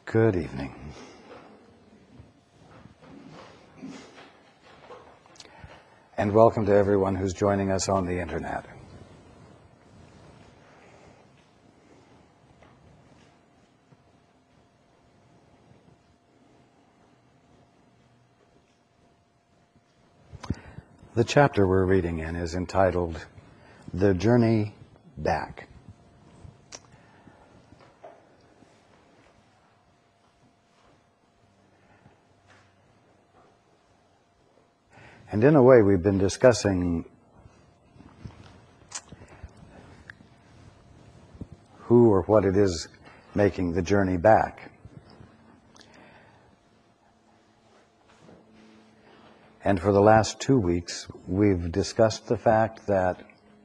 Good evening. And welcome to everyone who's joining us on the internet. The chapter we're reading in is entitled, The Journey Back. And in a way, we've been discussing who or what it is making the journey back. And for the last 2 weeks, we've discussed the fact that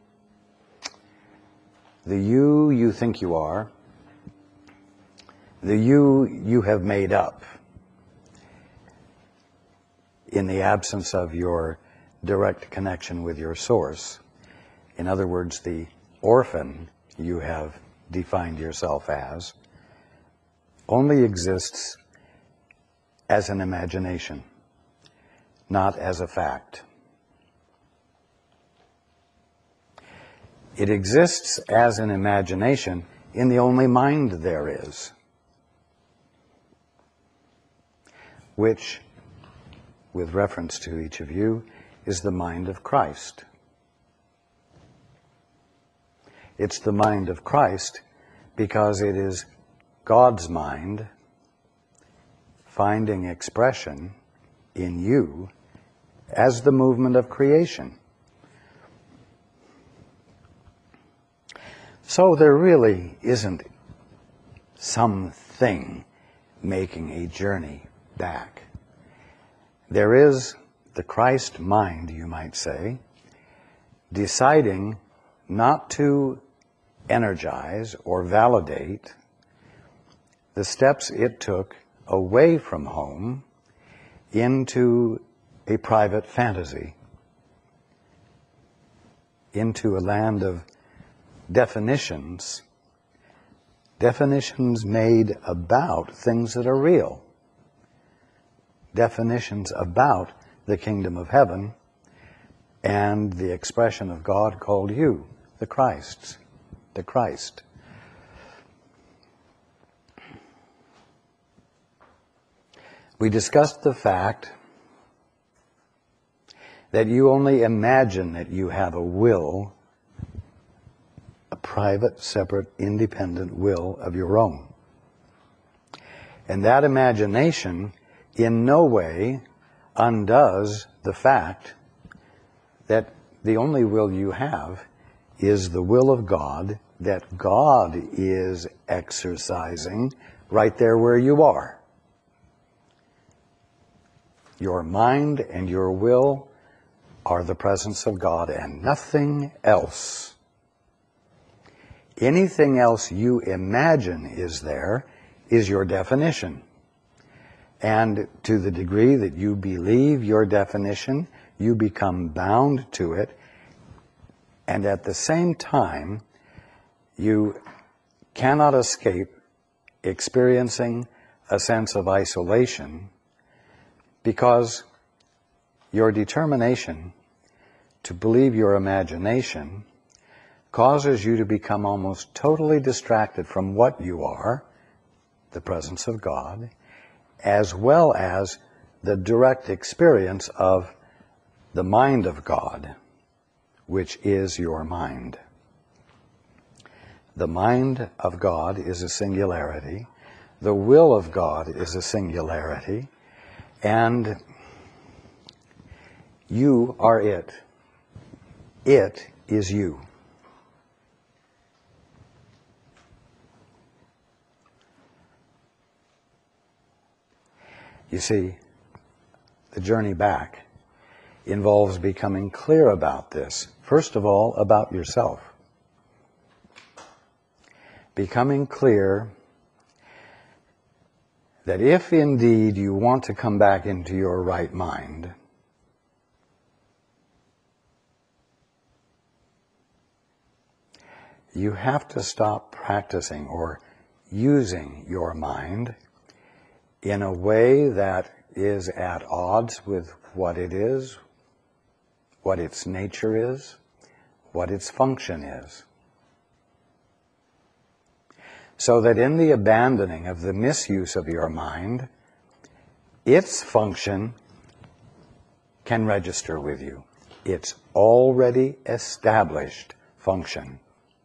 the you think you are, the you have made up, in the absence of your direct connection with your source. In other words, the orphan you have defined yourself as only exists as an imagination, not as a fact. It exists as an imagination in the only mind there is, which, with reference to each of you, is the mind of Christ. It's the mind of Christ because it is God's mind finding expression in you as the movement of creation. So there really isn't something making a journey back. There is the Christ mind, you might say, deciding not to energize or validate the steps it took away from home into a private fantasy, into a land of definitions made about things that are real. Definitions about the kingdom of heaven and the expression of God called you, the Christ. We discussed the fact that you only imagine that you have a will, a private, separate, independent will of your own. And that imagination in no way undoes the fact that the only will you have is the will of God that God is exercising right there where you are. Your mind and your will are the presence of God and nothing else. Anything else you imagine is there is your definition. And to the degree that you believe your definition, you become bound to it. And at the same time, you cannot escape experiencing a sense of isolation because your determination to believe your imagination causes you to become almost totally distracted from what you are, the presence of God, as well as the direct experience of the mind of God, which is your mind. The mind of God is a singularity. The will of God is a singularity. And you are it. It is you. You see, the journey back involves becoming clear about this. First of all, about yourself. Becoming clear that if indeed you want to come back into your right mind, you have to stop practicing or using your mind in a way that is at odds with what it is, what its nature is, what its function is. So that in the abandoning of the misuse of your mind, its function can register with you. Its already established function.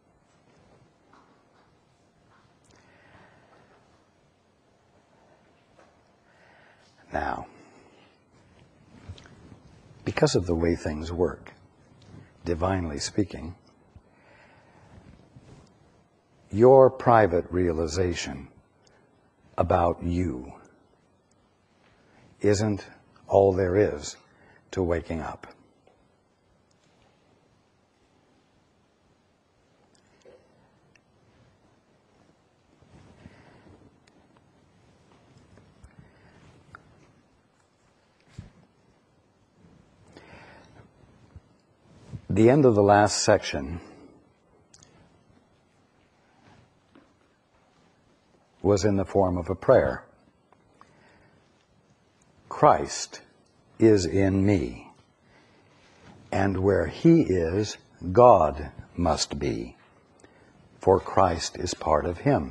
Now, because of the way things work, divinely speaking, your private realization about you isn't all there is to waking up. The end of the last section was in the form of a prayer. Christ is in me, and where He is, God must be, for Christ is part of Him.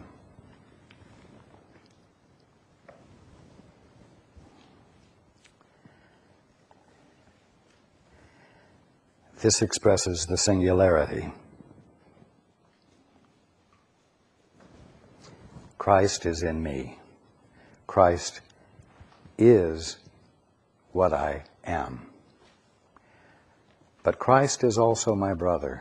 This expresses the singularity. Christ is in me. Christ is what I am. But Christ is also my brother.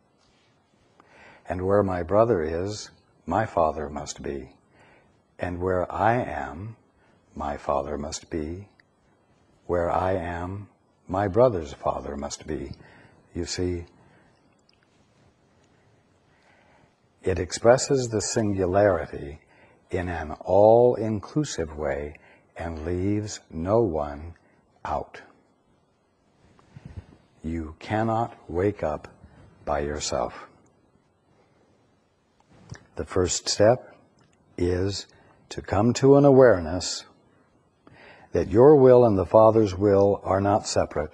And where my brother is, my Father must be. And where I am, my Father must be. Where I am, my brother's Father must be. You see, it expresses the singularity in an all-inclusive way and leaves no one out. You cannot wake up by yourself. The first step is to come to an awareness that your will and the Father's will are not separate.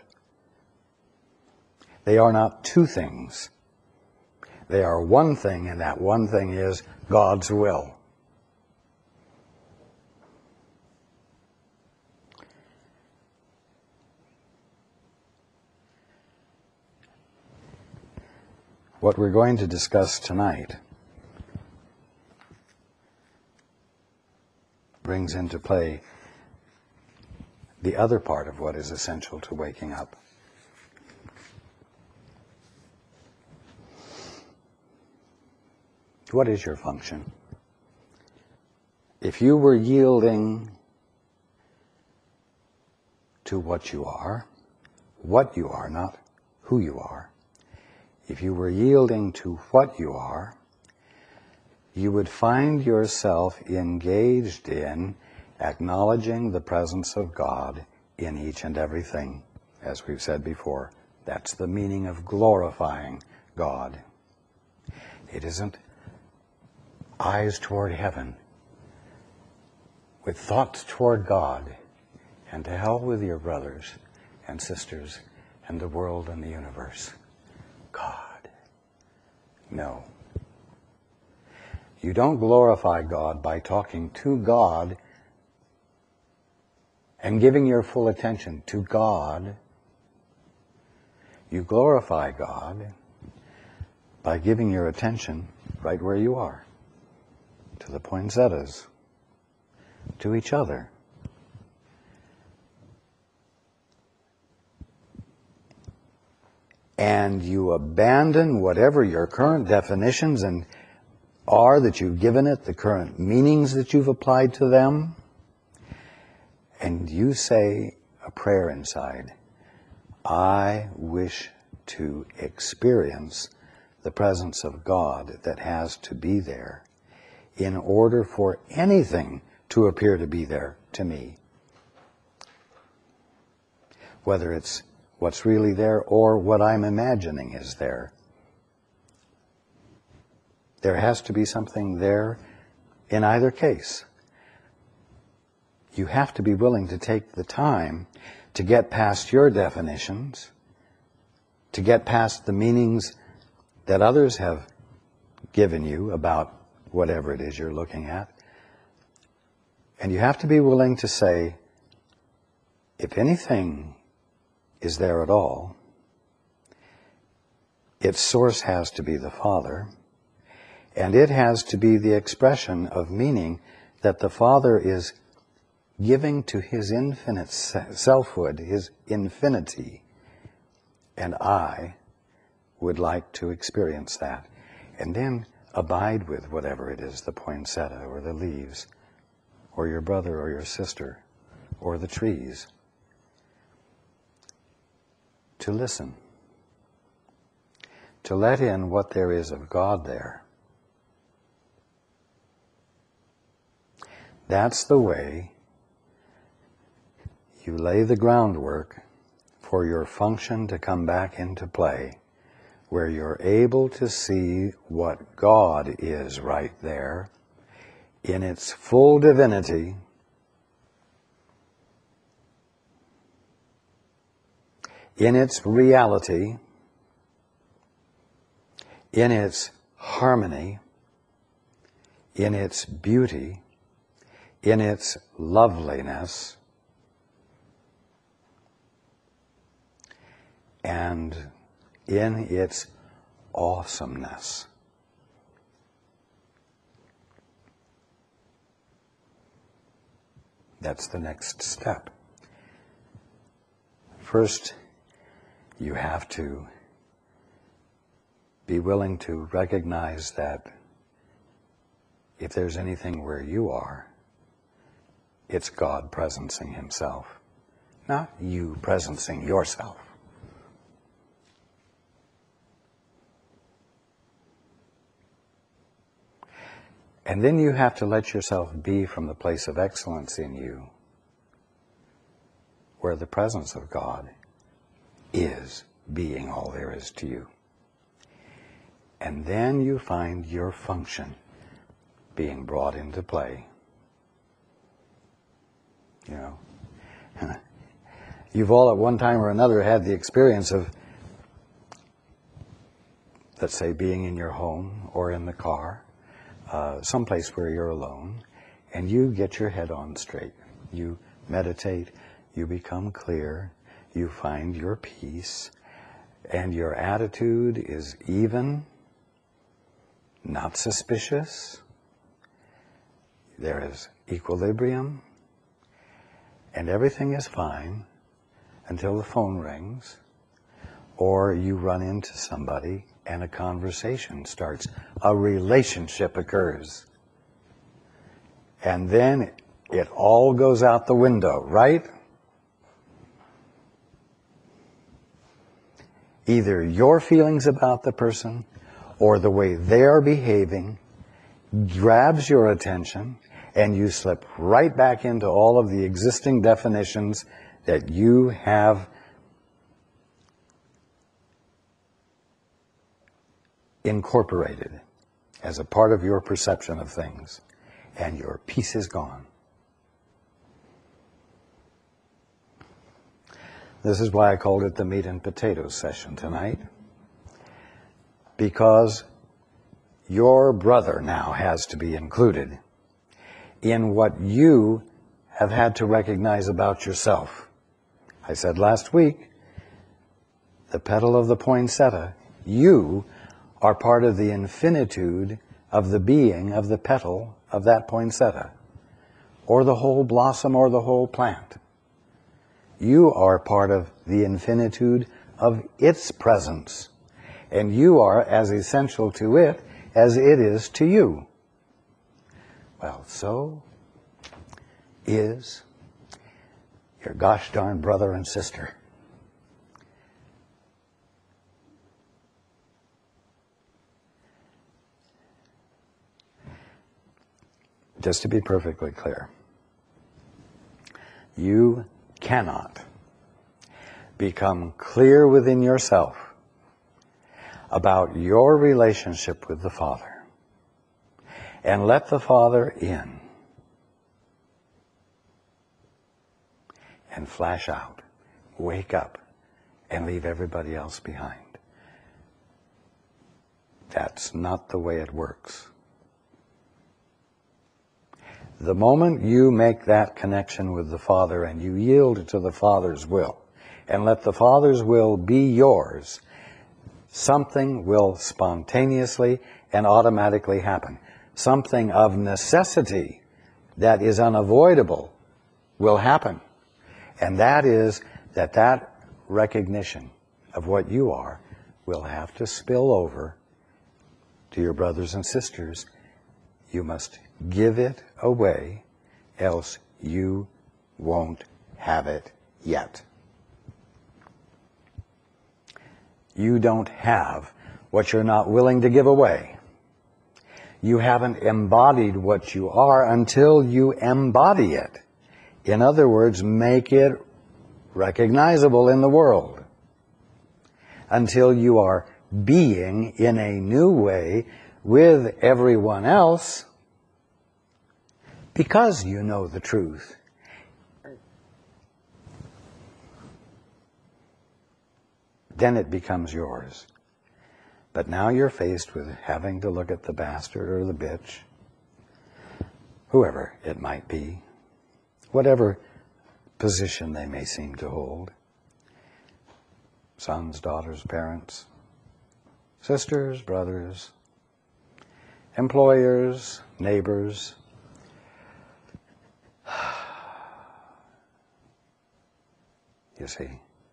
They are not two things. They are one thing, and that one thing is God's will. What we're going to discuss tonight brings into play the other part of what is essential to waking up. What is your function? If you were yielding to what you are, not who you are, if you were yielding to what you are, you would find yourself engaged in acknowledging the presence of God in each and everything. As we've said before, that's the meaning of glorifying God. It isn't eyes toward heaven, with thoughts toward God, and to hell with your brothers and sisters and the world and the universe. God. No. You don't glorify God by talking to God and giving your full attention to God. You glorify God by giving your attention right where you are, to the poinsettias, to each other. And you abandon whatever your current definitions and are that you've given it, the current meanings that you've applied to them, and you say a prayer inside. I wish to experience the presence of God that has to be there in order for anything to appear to be there to me. Whether it's what's really there or what I'm imagining is there. There has to be something there in either case. you have to be willing to take the time to get past your definitions, to get past the meanings that others have given you about whatever it is you're looking at. And you have to be willing to say, if anything is there at all, its source has to be the Father, and it has to be the expression of meaning that the Father is giving to his infinite selfhood, his infinity, and I would like to experience that. And then abide with whatever it is, the poinsettia or the leaves, or your brother or your sister, or the trees. To listen. To let in what there is of God there. That's the way you lay the groundwork for your function to come back into play, where you're able to see what God is right there in its full divinity, in its reality, in its harmony, in its beauty, in its loveliness, and in its awesomeness. That's the next step. First, you have to be willing to recognize that if there's anything where you are, it's God presencing himself, not you presencing yourself. And then you have to let yourself be from the place of excellence in you, where the presence of God is being all there is to you. And then you find your function being brought into play. You know, you've all at one time or another had the experience of, let's say, being in your home or in the car, someplace where you're alone, and you get your head on straight. You meditate, you become clear, you find your peace, and your attitude is even, not suspicious. There is equilibrium, and everything is fine until the phone rings, or you run into somebody and a conversation starts. A relationship occurs. And then it all goes out the window, right? Either your feelings about the person or the way they're behaving grabs your attention, and you slip right back into all of the existing definitions that you have incorporated as a part of your perception of things, and your peace is gone. This is why I called it the meat and potatoes session tonight, because your brother now has to be included in what you have had to recognize about yourself. I said last week, the petal of the poinsettia, you are part of the infinitude of the being of the petal of that poinsettia, or the whole blossom, or the whole plant. You are part of the infinitude of its presence, and you are as essential to it as it is to you. Well, so is your gosh darn brother and sister. Just to be perfectly clear, you cannot become clear within yourself about your relationship with the Father and let the Father in and flash out, wake up, and leave everybody else behind. That's not the way it works. The moment you make that connection with the Father and you yield to the Father's will, and let the Father's will be yours, something will spontaneously and automatically happen. Something of necessity that is unavoidable will happen. And that is that recognition of what you are will have to spill over to your brothers and sisters. You must give it away, else you won't have it yet. You don't have what you're not willing to give away. You haven't embodied what you are until you embody it. In other words, make it recognizable in the world. Until you are being in a new way with everyone else, because you know the truth. Then it becomes yours. But now you're faced with having to look at the bastard or the bitch, whoever it might be, whatever position they may seem to hold. Sons, daughters, parents, sisters, brothers, employers, neighbors. You see,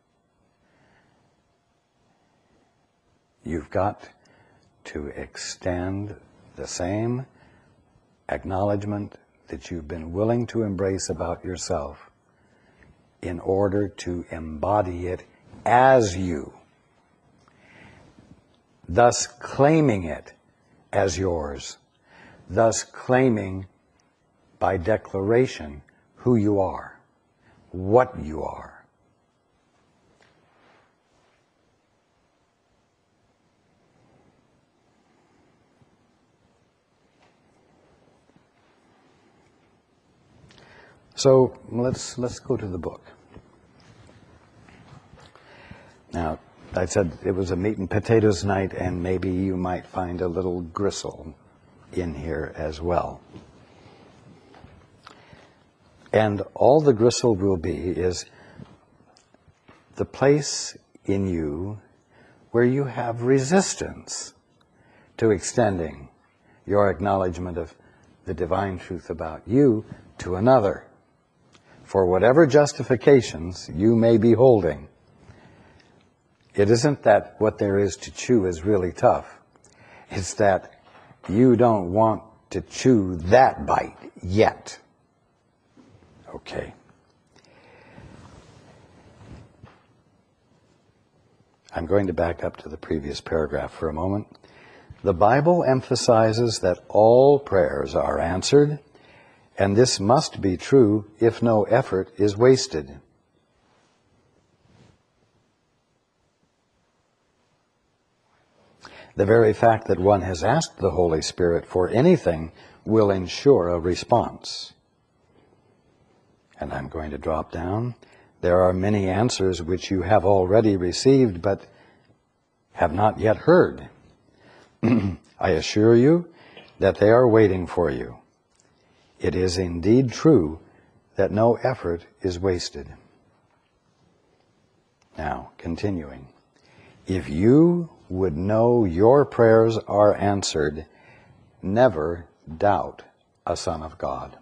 you've got to extend the same acknowledgement that you've been willing to embrace about yourself in order to embody it as you, thus claiming it as yours, thus claiming by declaration who you are, what you are. So let's go to the book. Now, I said it was a meat and potatoes night, and maybe you might find a little gristle in here as well. And all the gristle will be is the place in you where you have resistance to extending your acknowledgement of the divine truth about you to another, for whatever justifications you may be holding. It isn't that what there is to chew is really tough. It's that you don't want to chew that bite yet. Okay. I'm going to back up to the previous paragraph for a moment. The Bible emphasizes that all prayers are answered, and this must be true if no effort is wasted. The very fact that one has asked the Holy Spirit for anything will ensure a response. And I'm going to drop down. There are many answers which you have already received but have not yet heard. I assure you that they are waiting for you. It is indeed true that no effort is wasted. Now, continuing. If you would know your prayers are answered, never doubt a Son of God.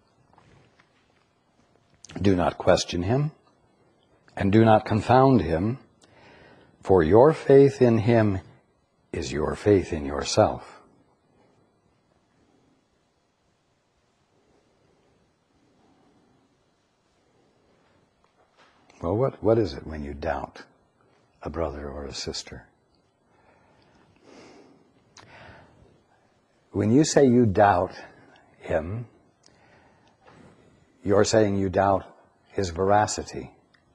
Do not question him, and do not confound him, for your faith in him is your faith in yourself. Well, what is it when you doubt a brother or a sister? When you say you doubt him, you're saying you doubt his veracity.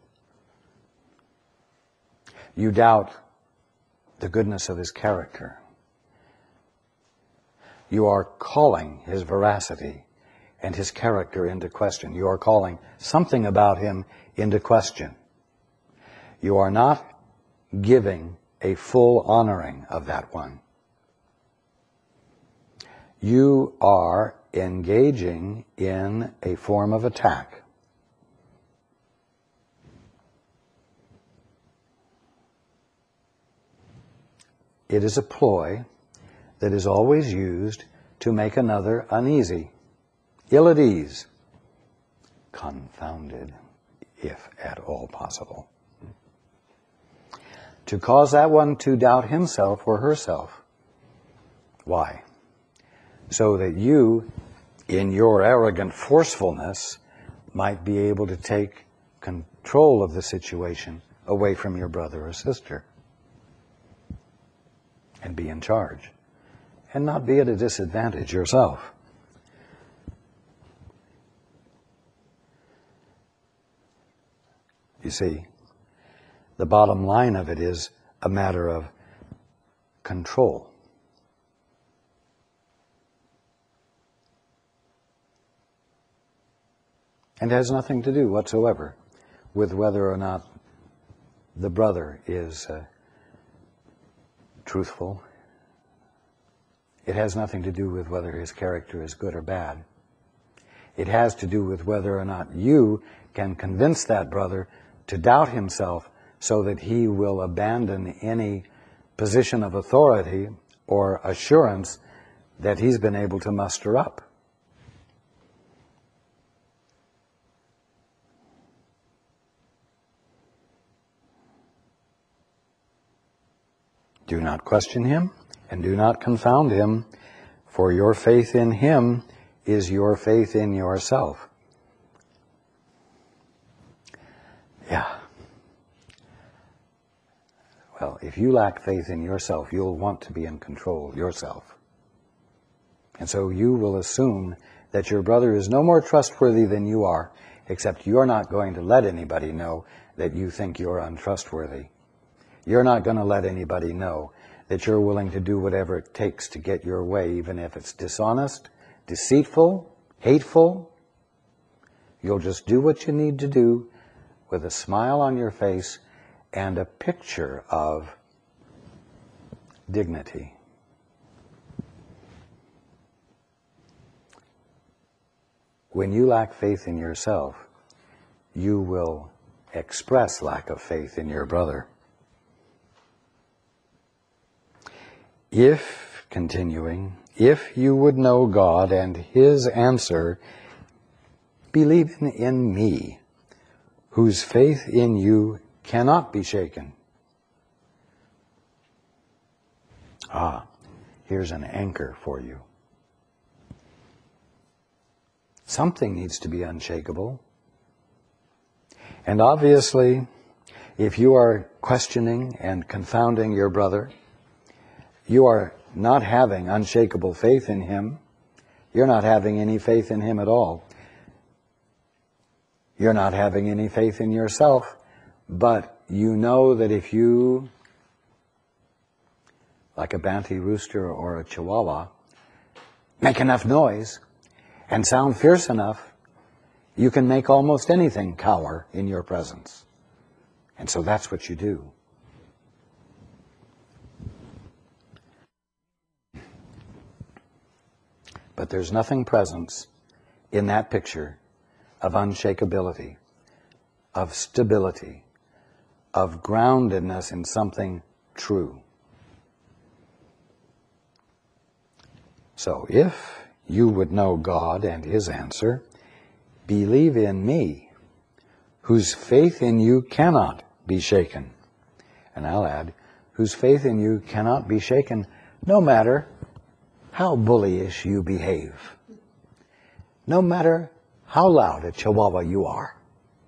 You doubt the goodness of his character. You are calling his veracity and his character into question. You are calling something about him into question. You are not giving a full honoring of that one. You are engaging in a form of attack. It is a ploy that is always used to make another uneasy, ill at ease, confounded, if at all possible. To cause that one to doubt himself or herself. Why? So that you, in your arrogant forcefulness, might be able to take control of the situation away from your brother or sister and be in charge and not be at a disadvantage yourself. You see, the bottom line of it is a matter of control. And has nothing to do whatsoever with whether or not the brother is truthful. It has nothing to do with whether his character is good or bad. It has to do with whether or not you can convince that brother to doubt himself so that he will abandon any position of authority or assurance that he's been able to muster up. Do not question him and do not confound him, for your faith in him is your faith in yourself. Yeah. Well, if you lack faith in yourself, you'll want to be in control yourself. And so you will assume that your brother is no more trustworthy than you are, except you're not going to let anybody know that you think you're untrustworthy. You're not going to let anybody know that you're willing to do whatever it takes to get your way, even if it's dishonest, deceitful, hateful. You'll just do what you need to do with a smile on your face and a picture of dignity. When you lack faith in yourself, you will express lack of faith in your brother. If, continuing, if you would know God and his answer, believe in me, whose faith in you cannot be shaken. Here's an anchor for you. Something needs to be unshakable. And obviously, if you are questioning and confounding your brother, you are not having unshakable faith in him. You're not having any faith in him at all. You're not having any faith in yourself, but you know that if you, like a Banty rooster or a Chihuahua, make enough noise and sound fierce enough, you can make almost anything cower in your presence. And so that's what you do. But there's nothing present in that picture of unshakability, of stability, of groundedness in something true. So if you would know God and his answer, believe in me, whose faith in you cannot be shaken. And I'll add, whose faith in you cannot be shaken no matter how bullyish you behave, no matter how loud a Chihuahua you are.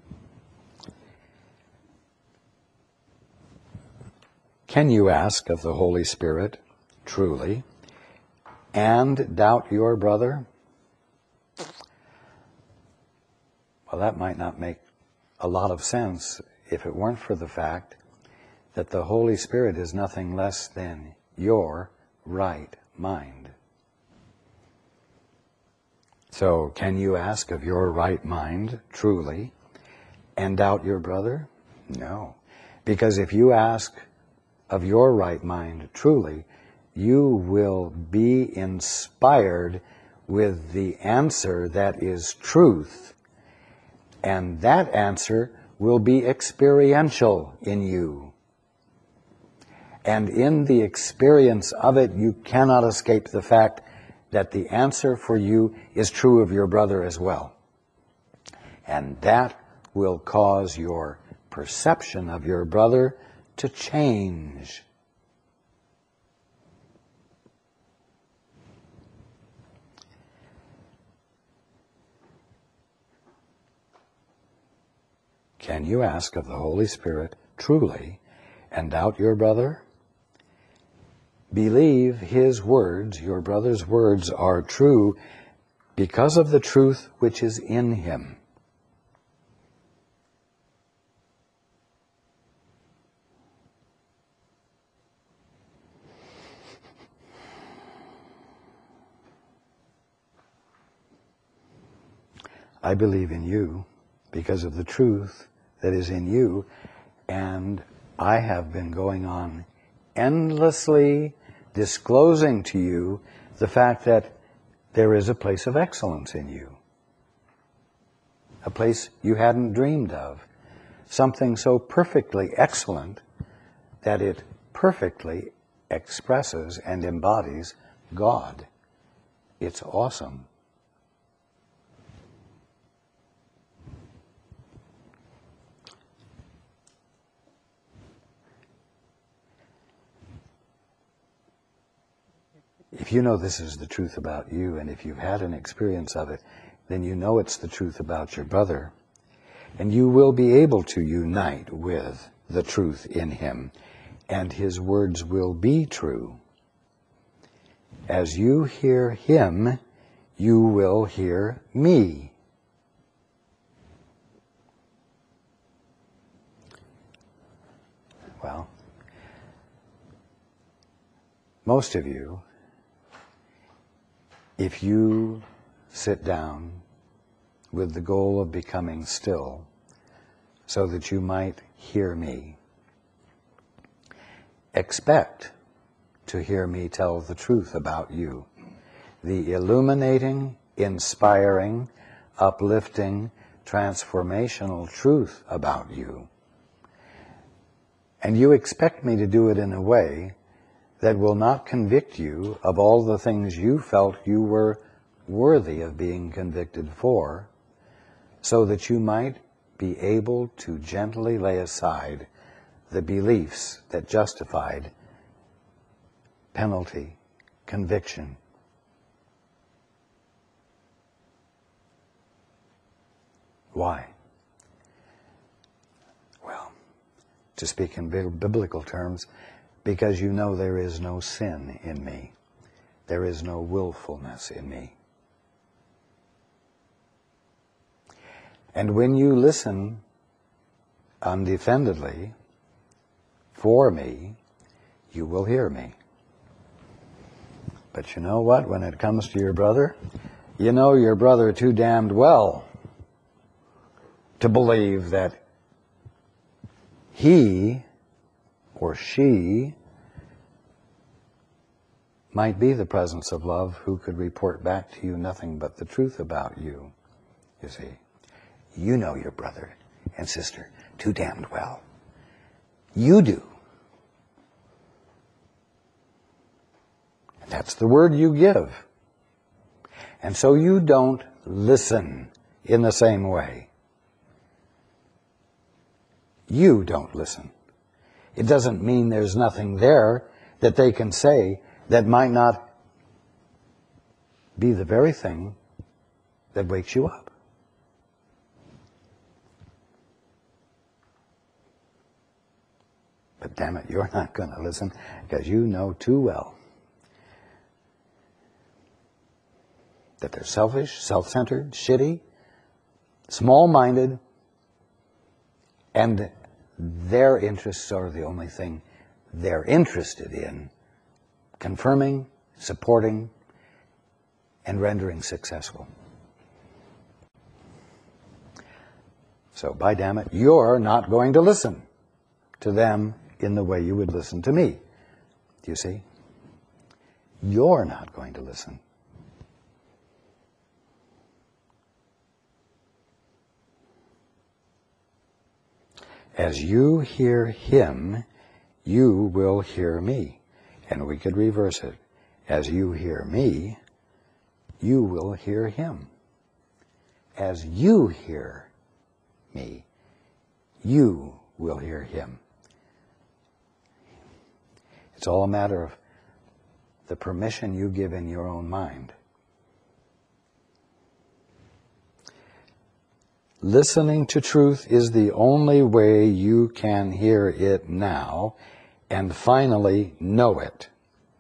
Can you ask of the Holy Spirit, truly, and doubt your brother? Well, that might not make a lot of sense if it weren't for the fact that the Holy Spirit is nothing less than your right mind. So, can you ask of your right mind truly and doubt your brother? No. Because if you ask of your right mind truly, you will be inspired with the answer that is truth, and that answer will be experiential in you. And in the experience of it, you cannot escape the fact that the answer for you is true of your brother as well. And that will cause your perception of your brother to change. Can you ask of the Holy Spirit truly and doubt your brother? Believe his words, your brother's words, are true because of the truth which is in him. I believe in you because of the truth that is in you, and I have been going on endlessly disclosing to you the fact that there is a place of excellence in you, a place you hadn't dreamed of, something so perfectly excellent that it perfectly expresses and embodies God. It's awesome. If you know this is the truth about you, and if you've had an experience of it, then you know it's the truth about your brother. And you will be able to unite with the truth in him, and his words will be true. As you hear him, you will hear me. Well, most of you, if you sit down with the goal of becoming still so that you might hear me, expect to hear me tell the truth about you, the illuminating, inspiring, uplifting, transformational truth about you. And you expect me to do it in a way that will not convict you of all the things you felt you were worthy of being convicted for, so that you might be able to gently lay aside the beliefs that justified penalty, conviction. Why? Well, to speak in biblical terms, because you know there is no sin in me. There is no willfulness in me. And when you listen undefendedly for me, you will hear me. But you know what? When it comes to your brother, you know your brother too damned well to believe that he or she might be the presence of love who could report back to you nothing but the truth about you. You see, you know your brother and sister too damned well. You do. That's the word you give. And so you don't listen in the same way. You don't listen. It doesn't mean there's nothing there that they can say that might not be the very thing that wakes you up. But damn it, you're not going to listen because you know too well that they're selfish, self-centered, shitty, small-minded, and their interests are the only thing they're interested in confirming, supporting, and rendering successful. So, by damn it, you're not going to listen to them in the way you would listen to me. Do you see? You're not going to listen. As you hear him, you will hear me. And we could reverse it. As you hear me, you will hear him. As you hear me, you will hear him. It's all a matter of the permission you give in your own mind. Listening to truth is the only way you can hear it now and finally know it.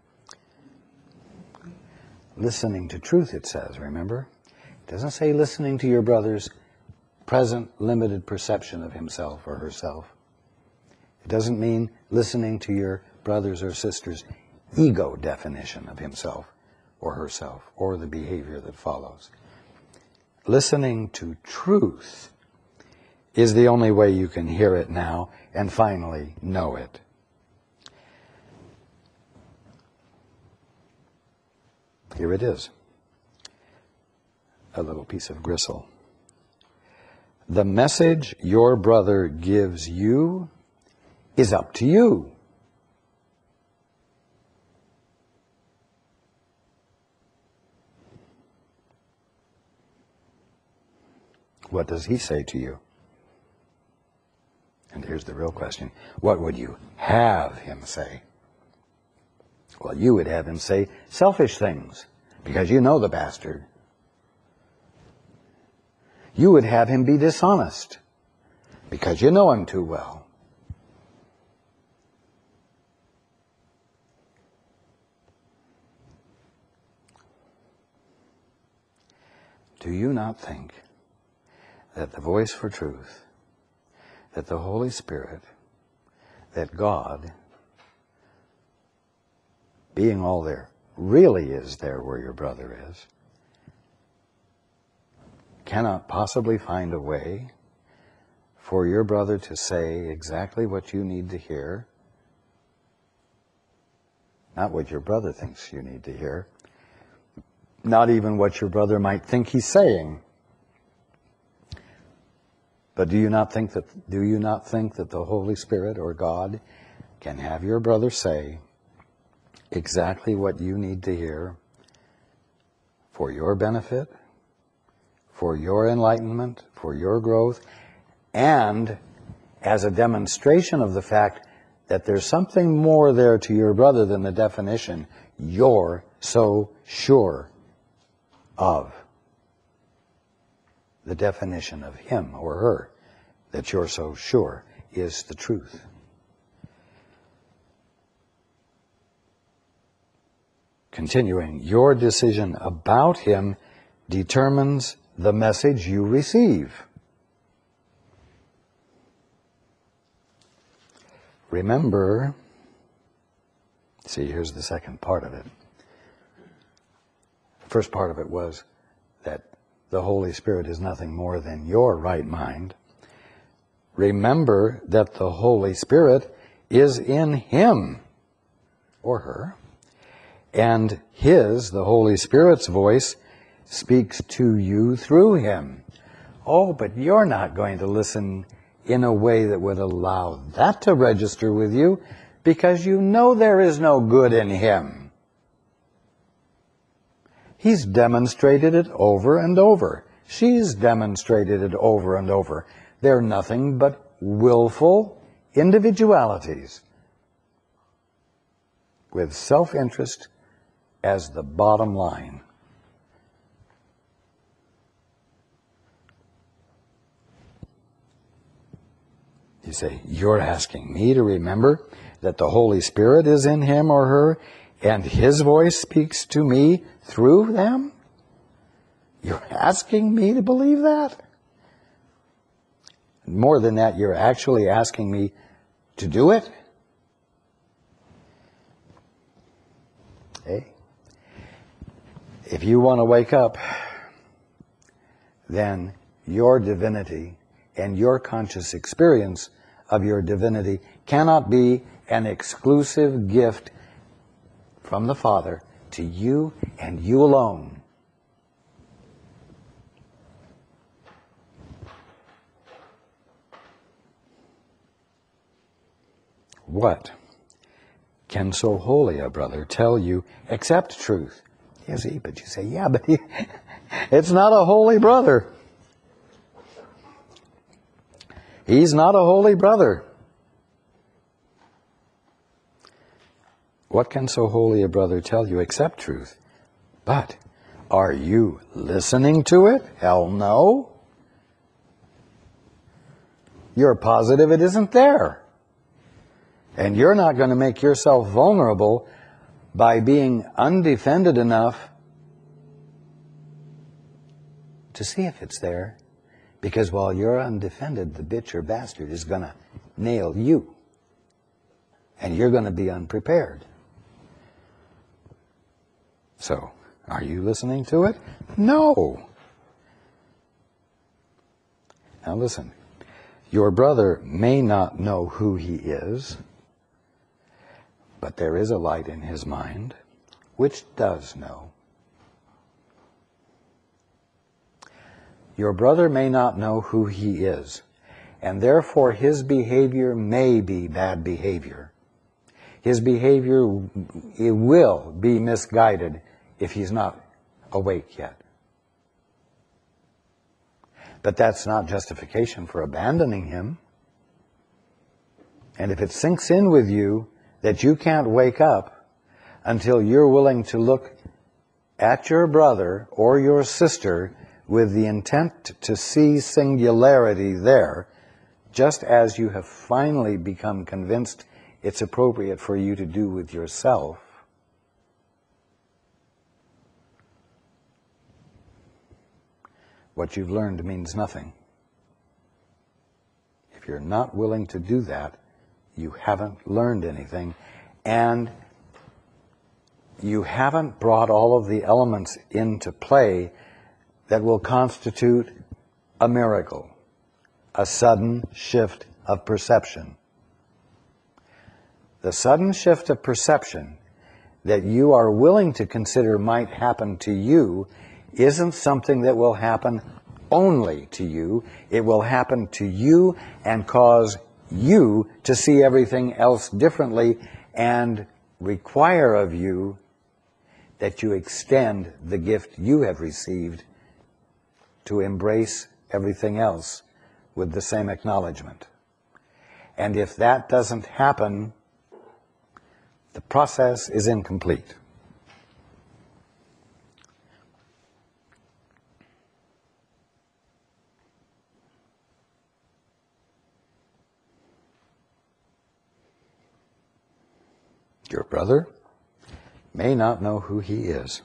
Listening to truth, it says, remember? It doesn't say listening to your brother's present limited perception of himself or herself. It doesn't mean listening to your brother's or sister's ego definition of himself or herself or the behavior that follows. Listening to truth is the only way you can hear it now and finally know it. Here it is. A little piece of gristle. The message your brother gives you is up to you. What does he say to you? And here's the real question. What would you have him say? Well, you would have him say selfish things, because you know the bastard. You would have him be dishonest, because you know him too well. Do you not think that the voice for truth, that the Holy Spirit, that God, being all there, really is there where your brother is, cannot possibly find a way for your brother to say exactly what you need to hear? Not what your brother thinks you need to hear. Not even what your brother might think he's saying. But do you not think that the Holy Spirit or God can have your brother say exactly what you need to hear for your benefit, for your enlightenment, for your growth, and as a demonstration of the fact that there's something more there to your brother than the definition you're so sure of? The definition of him or her that you're so sure is the truth. Continuing, your decision about him determines the message you receive. Remember, see, here's the second part of it. The first part of it was that the Holy Spirit is nothing more than your right mind. Remember that the Holy Spirit is in him or her, and the Holy Spirit's voice, speaks to you through him. Oh, but you're not going to listen in a way that would allow that to register with you, because you know there is no good in him. He's demonstrated it over and over. She's demonstrated it over and over. They're nothing but willful individualities with self-interest as the bottom line. You say, you're asking me to remember that the Holy Spirit is in him or her, and his voice speaks to me through them? You're asking me to believe that? More than that, you're actually asking me to do it? Hey, if you want to wake up, then your divinity and your conscious experience of your divinity cannot be an exclusive gift from the Father to you and you alone. What can so holy a brother tell you except truth? Yes, but you say, yeah, but it's not a holy brother. He's not a holy brother. What can so holy a brother tell you except truth? But are you listening to it? Hell no. You're positive it isn't there. And you're not going to make yourself vulnerable by being undefended enough to see if it's there. Because while you're undefended, the bitch or bastard is going to nail you. And you're going to be unprepared. So, are you listening to it? No. Now listen. Your brother may not know who he is, but there is a light in his mind which does know. Your brother may not know who he is, and therefore his behavior may be bad behavior. His behavior it will be misguided if he's not awake yet. But that's not justification for abandoning him. And if it sinks in with you that you can't wake up until you're willing to look at your brother or your sister with the intent to see singularity there, just as you have finally become convinced it's appropriate for you to do with yourself, what you've learned means nothing. If you're not willing to do that, you haven't learned anything, and you haven't brought all of the elements into play that will constitute a miracle, a sudden shift of perception. The sudden shift of perception that you are willing to consider might happen to you isn't something that will happen only to you. It will happen to you and cause you to see everything else differently and require of you that you extend the gift you have received to embrace everything else with the same acknowledgement. And if that doesn't happen, the process is incomplete. Your brother may not know who he is,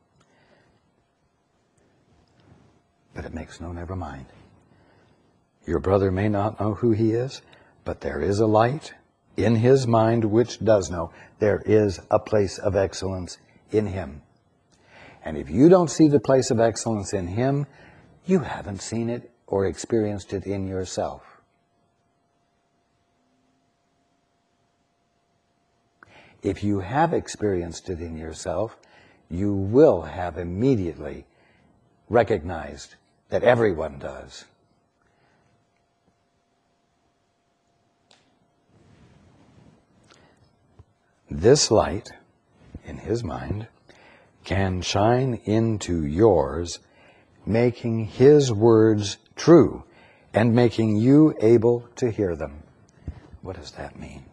but it makes no never mind. Your brother may not know who he is, but there is a light in his mind which does know. There is a place of excellence in him. And if you don't see the place of excellence in him, you haven't seen it or experienced it in yourself. If you have experienced it in yourself, you will have immediately recognized that everyone does. This light, in his mind, can shine into yours, making his words true and making you able to hear them. What does that mean?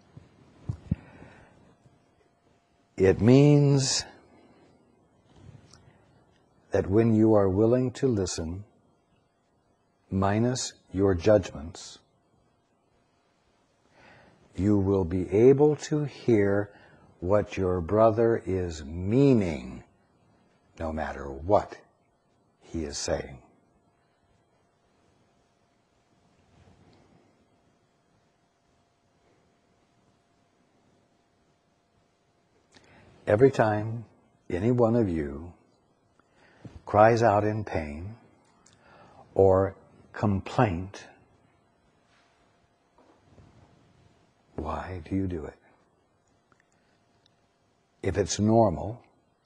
It means that when you are willing to listen, minus your judgments, you will be able to hear what your brother is meaning, no matter what he is saying. Every time any one of you cries out in pain or complaint Why do you do it? If it's normal,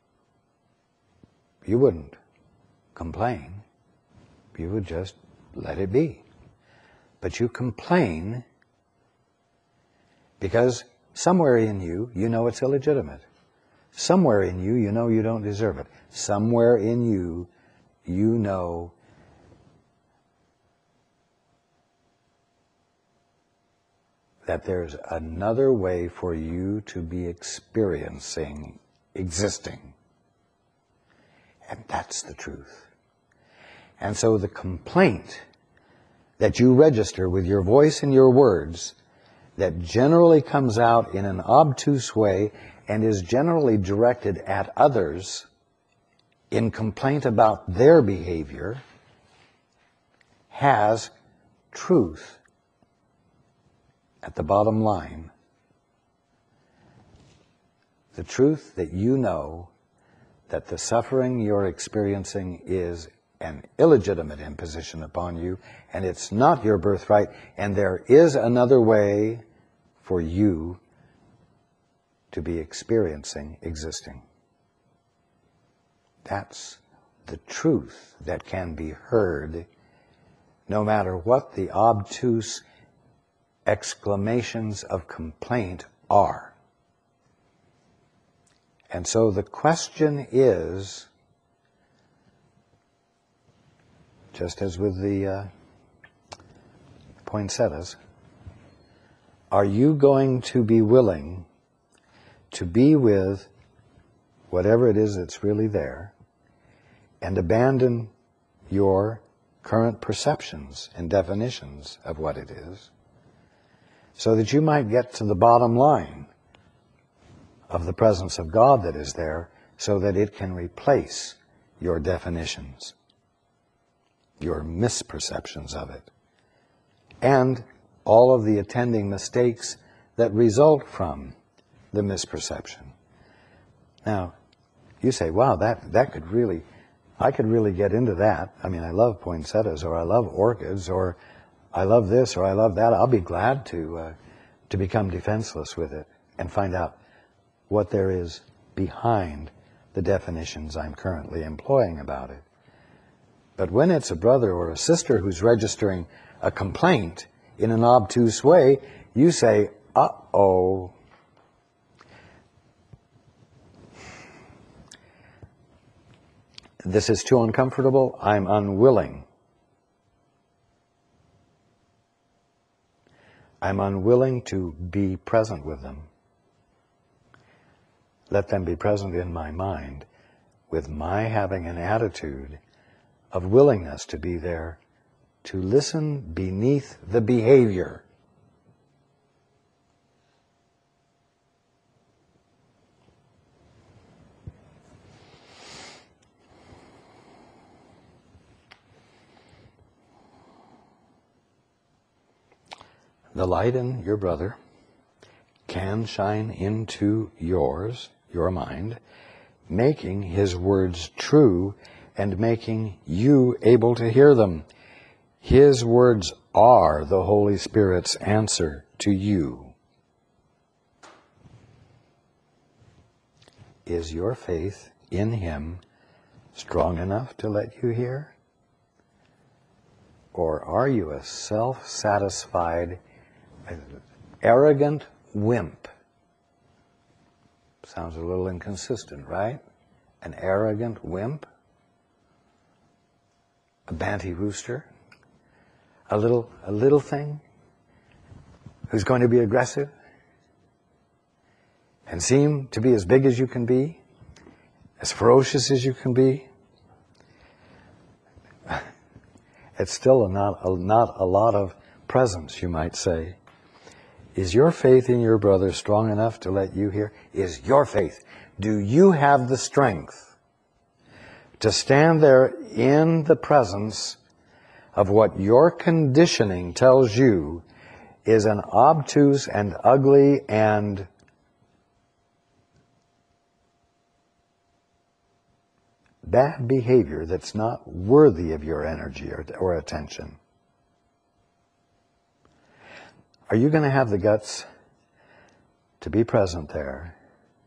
you wouldn't complain. You would just let it be. But you complain because somewhere in you, you know it's illegitimate. Somewhere in you, you know you don't deserve it. Somewhere in you, you know that there's another way for you to be experiencing, existing. And that's the truth. And so the complaint that you register with your voice and your words, that generally comes out in an obtuse way and is generally directed at others in complaint about their behavior, has truth at the bottom line. The truth that you know that the suffering you're experiencing is an illegitimate imposition upon you, and it's not your birthright, and there is another way for you to be experiencing, existing. That's the truth that can be heard, no matter what the obtuse exclamations of complaint are. And so the question is, just as with the poinsettias, are you going to be willing to be with whatever it is that's really there and abandon your current perceptions and definitions of what it is, so that you might get to the bottom line of the presence of God that is there, so that it can replace your definitions, your misperceptions of it, and all of the attending mistakes that result from the misperception. Now, you say, wow, that could really, I could really get into that. I mean, I love poinsettias, or I love orchids, or I love this, or I love that. I'll be glad to become defenseless with it and find out what there is behind the definitions I'm currently employing about it. But when it's a brother or a sister who's registering a complaint in an obtuse way, you say, uh-oh. This is too uncomfortable. I'm unwilling. I'm unwilling to be present with them. Let them be present in my mind with my having an attitude of willingness to be there, to listen beneath the behavior. The light in your brother can shine into yours, your mind, making his words true and making you able to hear them. His words are the Holy Spirit's answer to you. Is your faith in him strong enough to let you hear? Or are you a self-satisfied, arrogant wimp? Sounds a little inconsistent, right? An arrogant wimp? A banty rooster? A little thing who's going to be aggressive and seem to be as big as you can be, as ferocious as you can be? It's still not a lot of presence, you might say. Is your faith in your brother strong enough to let you hear? Is your faith, do you have the strength to stand there in the presence of what your conditioning tells you is an obtuse and ugly and bad behavior that's not worthy of your energy or attention? Are you going to have the guts to be present there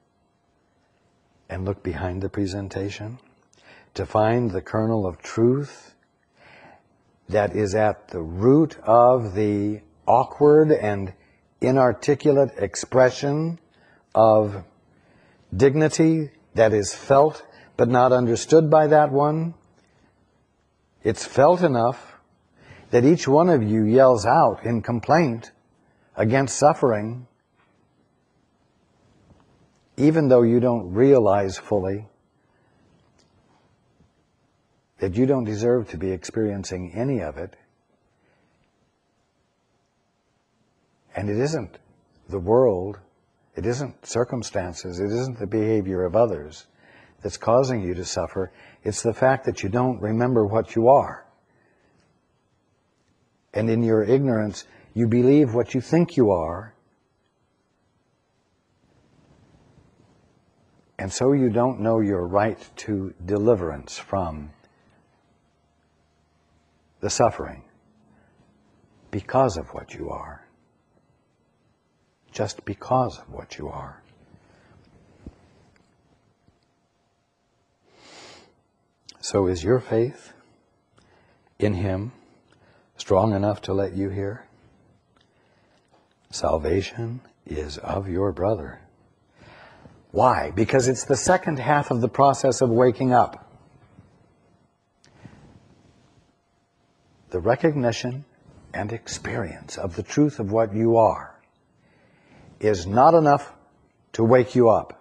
and look behind the presentation, to find the kernel of truth that is at the root of the awkward and inarticulate expression of dignity that is felt but not understood by that one. It's felt enough that each one of you yells out in complaint against suffering, even though you don't realize fully that you don't deserve to be experiencing any of it. And it isn't the world, it isn't circumstances, it isn't the behavior of others that's causing you to suffer. It's the fact that you don't remember what you are. And in your ignorance, you believe what you think you are. And so you don't know your right to deliverance from the suffering because of what you are. Just because of what you are. So is your faith in Him strong enough to let you hear? Salvation is of your brother. Why? Because it's the second half of the process of waking up. The recognition and experience of the truth of what you are is not enough to wake you up.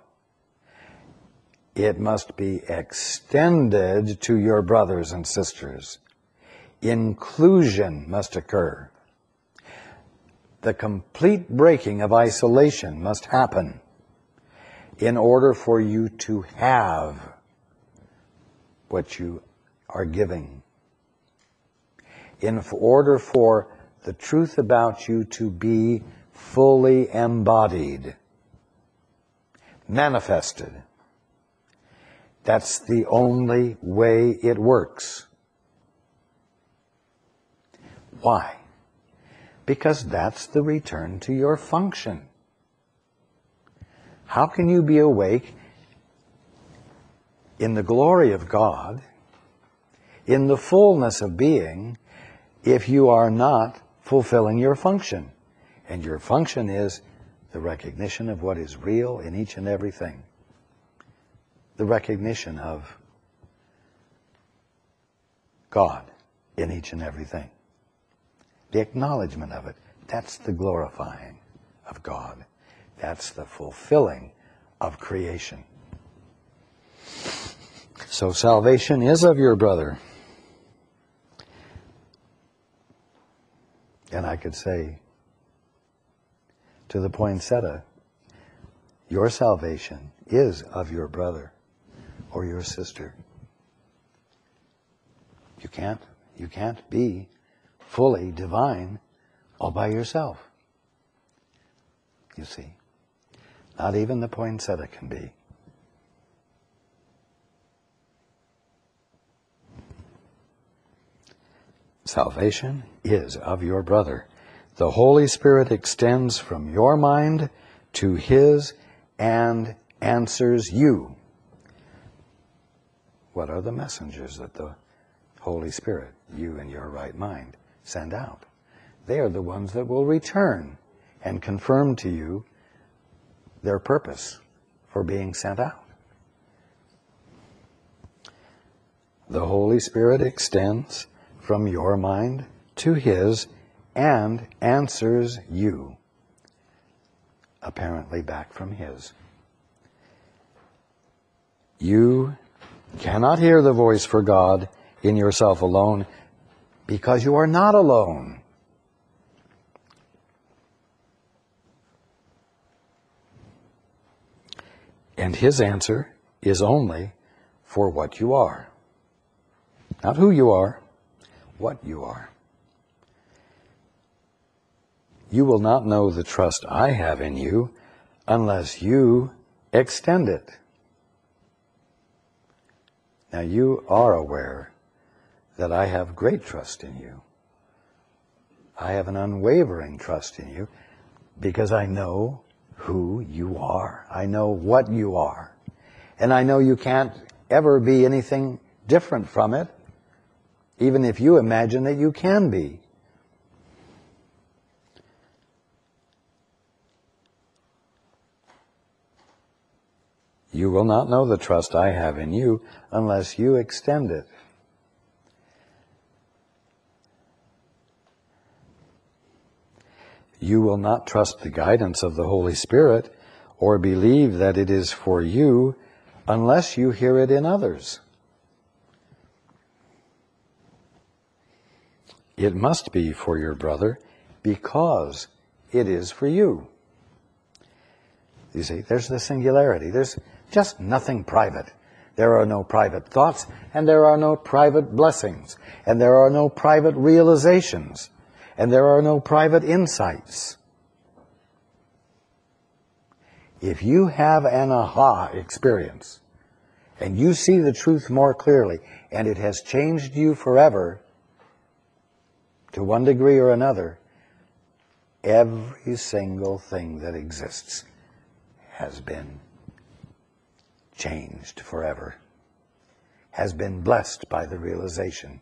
It must be extended to your brothers and sisters. Inclusion must occur. The complete breaking of isolation must happen in order for you to have what you are giving. In order for the truth about you to be fully embodied, manifested. That's the only way it works. Why? Because that's the return to your function. How can you be awake in the glory of God, in the fullness of being, if you are not fulfilling your function? And your function is the recognition of what is real in each and everything. The recognition of God in each and everything. The acknowledgement of it. That's the glorifying of God. That's the fulfilling of creation. So salvation is of your brother. And I could say to the poinsettia, your salvation is of your brother or your sister. You can't be fully divine all by yourself. You see, not even the poinsettia can be. Salvation is of your brother. The Holy Spirit extends from your mind to His and answers you. What are the messengers that the Holy Spirit, you in your right mind, send out? They are the ones that will return and confirm to you their purpose for being sent out. The Holy Spirit extends from your mind to His and answers you, apparently back from His. You cannot hear the voice for God in yourself alone because you are not alone. And His answer is only for what you are. Not who you are, what you are. You will not know the trust I have in you unless you extend it. Now you are aware that I have great trust in you. I have an unwavering trust in you because I know who you are. I know what you are. And I know you can't ever be anything different from it, even if you imagine that you can be. You will not know the trust I have in you unless you extend it. You will not trust the guidance of the Holy Spirit or believe that it is for you unless you hear it in others. It must be for your brother because it is for you. You see, there's the singularity. There's just nothing private. There are no private thoughts, and there are no private blessings, and there are no private realizations, and there are no private insights. If you have an aha experience, and you see the truth more clearly, and it has changed you forever, to one degree or another, every single thing that exists has been changed forever, has been blessed by the realization.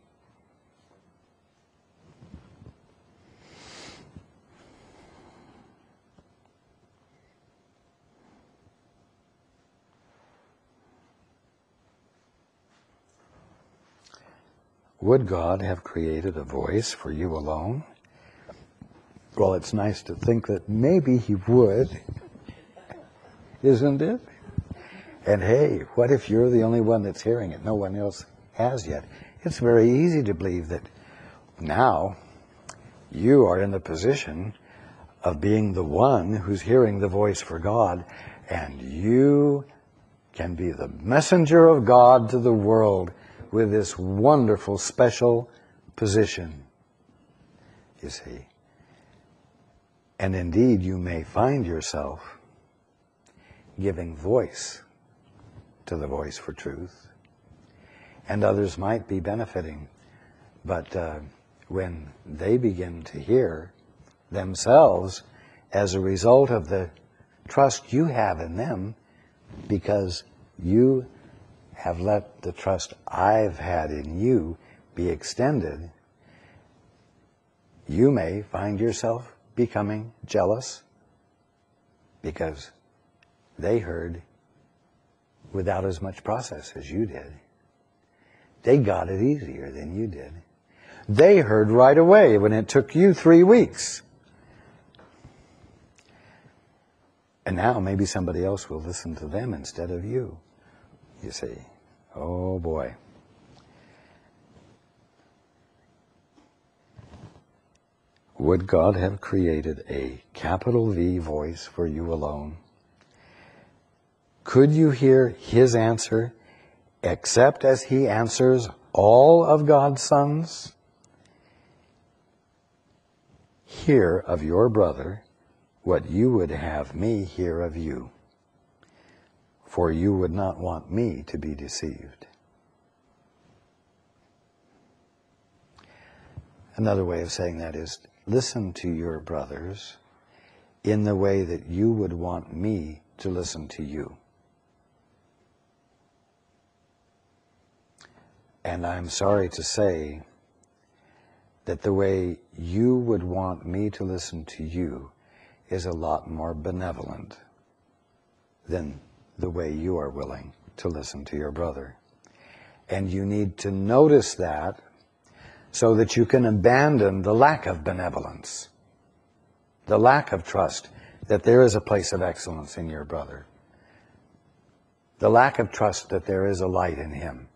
Would God have created a voice for you alone? Well, it's nice to think that maybe He would, isn't it? And hey, what if you're the only one that's hearing it? No one else has yet. It's very easy to believe that now you are in the position of being the one who's hearing the voice for God, and you can be the messenger of God to the world with this wonderful special position, you see. And indeed, you may find yourself giving voice to the voice for truth, and others might be benefiting. But when they begin to hear themselves as a result of the trust you have in them, because you have let the trust I've had in you be extended, you may find yourself becoming jealous because they heard without as much process as you did. They got it easier than you did. They heard right away when it took you 3 weeks. And now maybe somebody else will listen to them instead of you. You see, oh boy. Would God have created a capital V voice for you alone? Could you hear His answer except as He answers all of God's sons? Hear of your brother what you would have me hear of you, for you would not want me to be deceived. Another way of saying that is, listen to your brothers in the way that you would want me to listen to you. And I'm sorry to say that the way you would want me to listen to you is a lot more benevolent than the way you are willing to listen to your brother. And you need to notice that so that you can abandon the lack of benevolence, the lack of trust that there is a place of excellence in your brother, the lack of trust that there is a light in him.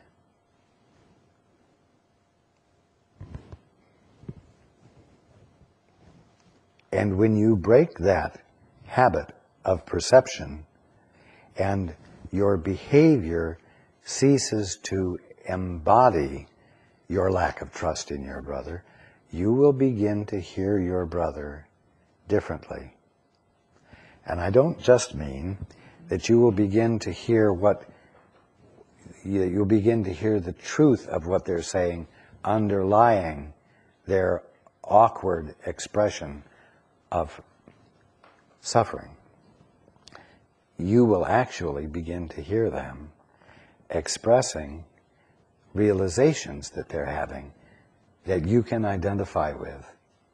And when you break that habit of perception and your behavior ceases to embody your lack of trust in your brother, you will begin to hear your brother differently. And I don't just mean that you will begin to hear you'll begin to hear the truth of what they're saying underlying their awkward expression of suffering. you will actually begin to hear them expressing realizations that they're having that you can identify with.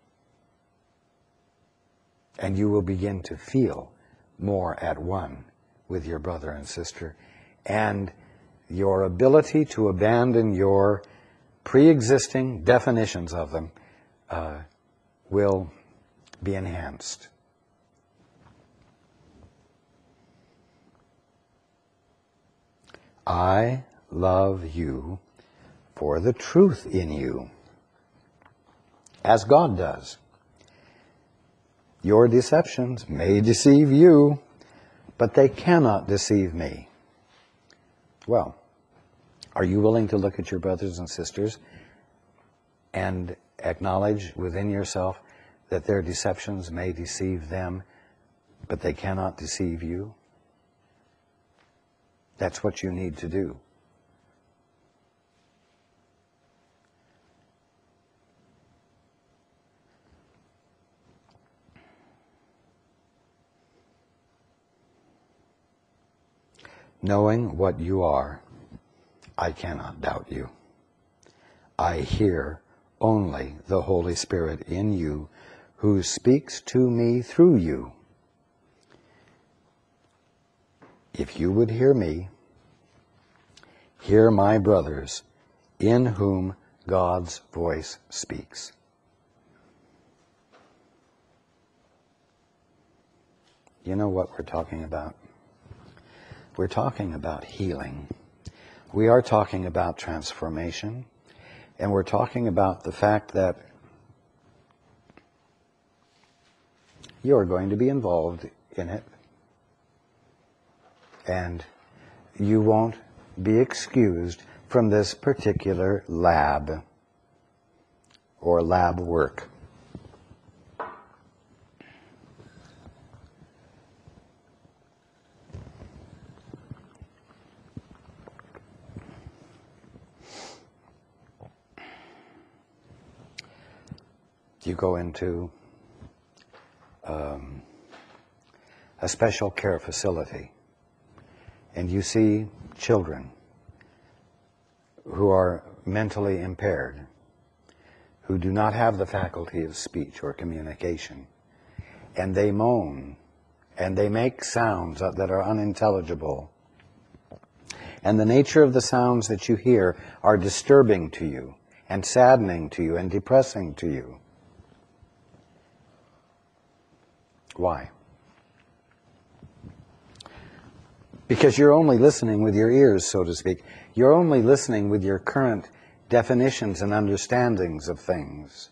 And you will begin to feel more at one with your brother and sister. And your ability to abandon your pre-existing definitions of them will be enhanced. I love you for the truth in you, as God does. Your deceptions may deceive you, but they cannot deceive me. Well, are you willing to look at your brothers and sisters and acknowledge within yourself that their deceptions may deceive them, but they cannot deceive you? That's what you need to do. Knowing what you are, I cannot doubt you. I hear only the Holy Spirit in you, who speaks to me through you. If you would hear me, hear my brothers, in whom God's voice speaks. You know what we're talking about? We're talking about healing. We are talking about transformation. And we're talking about the fact that you're going to be involved in it. And you won't be excused from this particular lab or lab work. You go into a special care facility and you see children who are mentally impaired, who do not have the faculty of speech or communication, and they moan and they make sounds that are unintelligible. And the nature of the sounds that you hear are disturbing to you and saddening to you and depressing to you. Why? Because you're only listening with your ears, so to speak. You're only listening with your current definitions and understandings of things.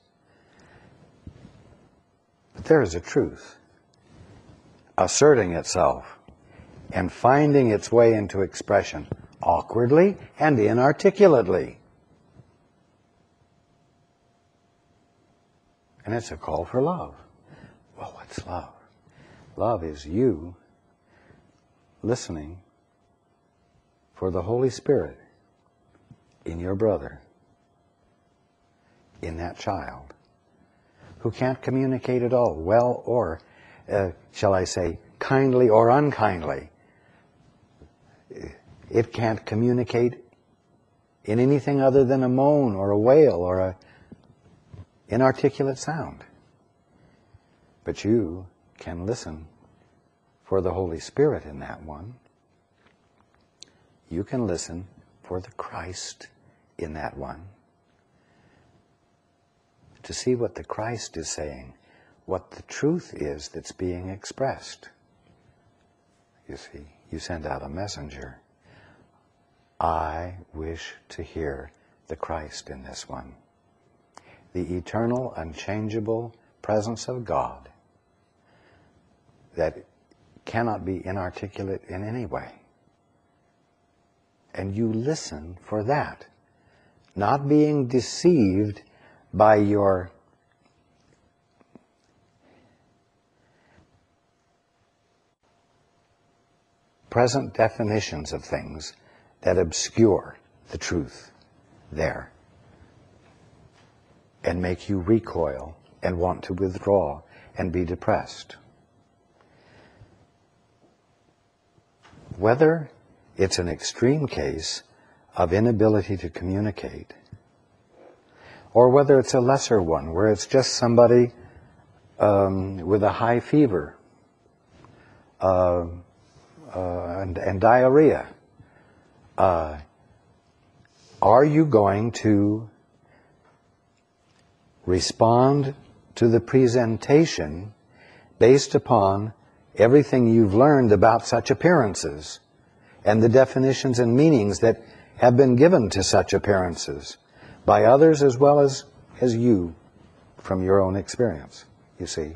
But there is a truth asserting itself and finding its way into expression awkwardly and inarticulately. And it's a call for love. Well, what's love? Love is you listening for the Holy Spirit in your brother, in that child, who can't communicate at all, well or, shall I say, kindly or unkindly. It can't communicate in anything other than a moan or a wail or a inarticulate sound. But you can listen for the Holy Spirit in that one. You can listen for the Christ in that one. To see what the Christ is saying, what the truth is that's being expressed. You see, you send out a messenger. I wish to hear the Christ in this one. The eternal, unchangeable presence of God that cannot be inarticulate in any way. And you listen for that, not being deceived by your present definitions of things that obscure the truth there and make you recoil and want to withdraw and be depressed. whether it's an extreme case of inability to communicate, or whether it's a lesser one, where it's just somebody with a high fever and diarrhea. Are you going to respond to the presentation based upon everything you've learned about such appearances and the definitions and meanings that have been given to such appearances by others as well as you from your own experience, you see?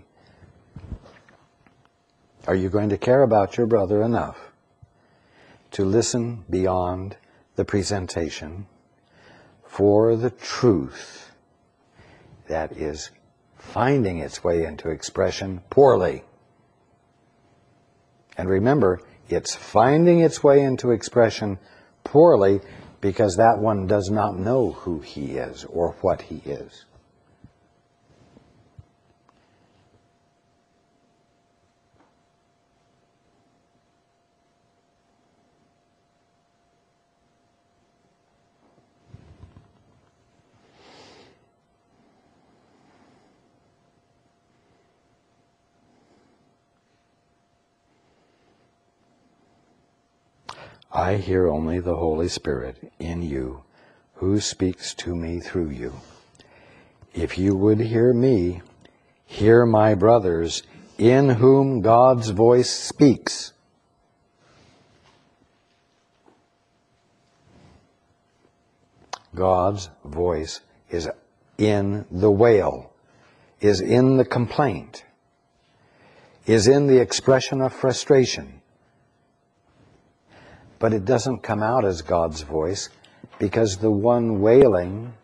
Are you going to care about your brother enough to listen beyond the presentation for the truth that is finding its way into expression poorly? And remember, it's finding its way into expression poorly because that one does not know who he is or what he is. I hear only the Holy Spirit in you, who speaks to me through you. If you would hear me, hear my brothers, in whom God's voice speaks. God's voice is in the wail, is in the complaint, is in the expression of frustration. But it doesn't come out as God's voice because the one wailing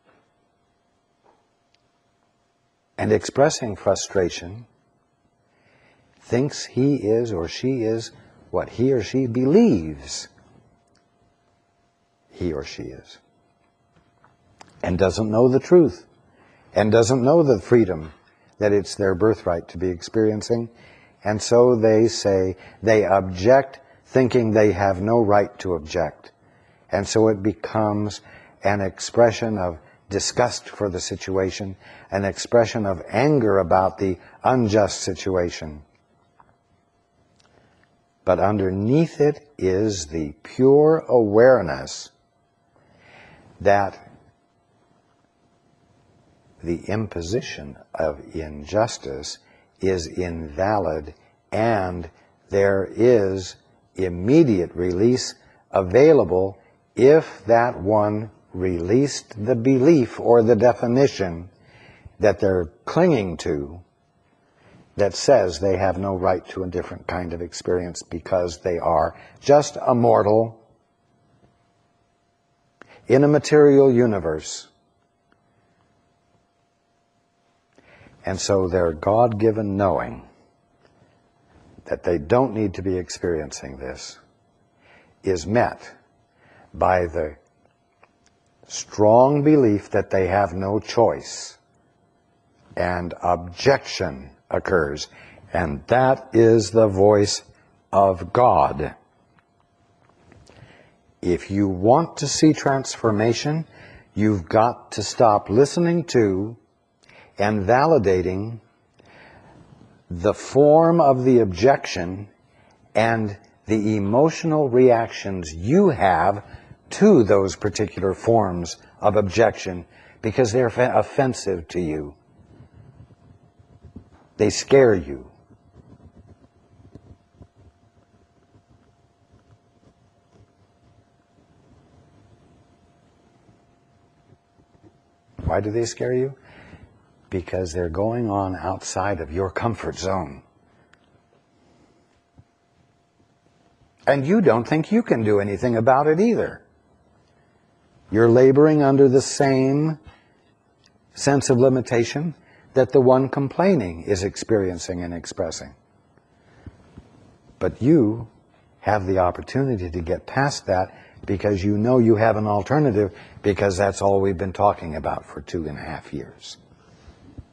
and expressing frustration thinks he is or she is what he or she believes he or she is, and doesn't know the truth, and doesn't know the freedom that it's their birthright to be experiencing. And so they say, they object, thinking they have no right to object. And so it becomes an expression of disgust for the situation, an expression of anger about the unjust situation. But underneath it is the pure awareness that the imposition of injustice is invalid, and there is immediate release available if that one released the belief or the definition that they're clinging to that says they have no right to a different kind of experience because they are just a mortal in a material universe. And so their God-given knowing that they don't need to be experiencing this is met by the strong belief that they have no choice, and objection occurs, and that is the voice of God. If you want to see transformation, you've got to stop listening to and validating the form of the objection and the emotional reactions you have to those particular forms of objection because they're offensive to you. They scare you. Why do they scare you? Because they're going on outside of your comfort zone. And you don't think you can do anything about it either. You're laboring under the same sense of limitation that the one complaining is experiencing and expressing. But you have the opportunity to get past that because you know you have an alternative, because that's all we've been talking about for 2.5 years.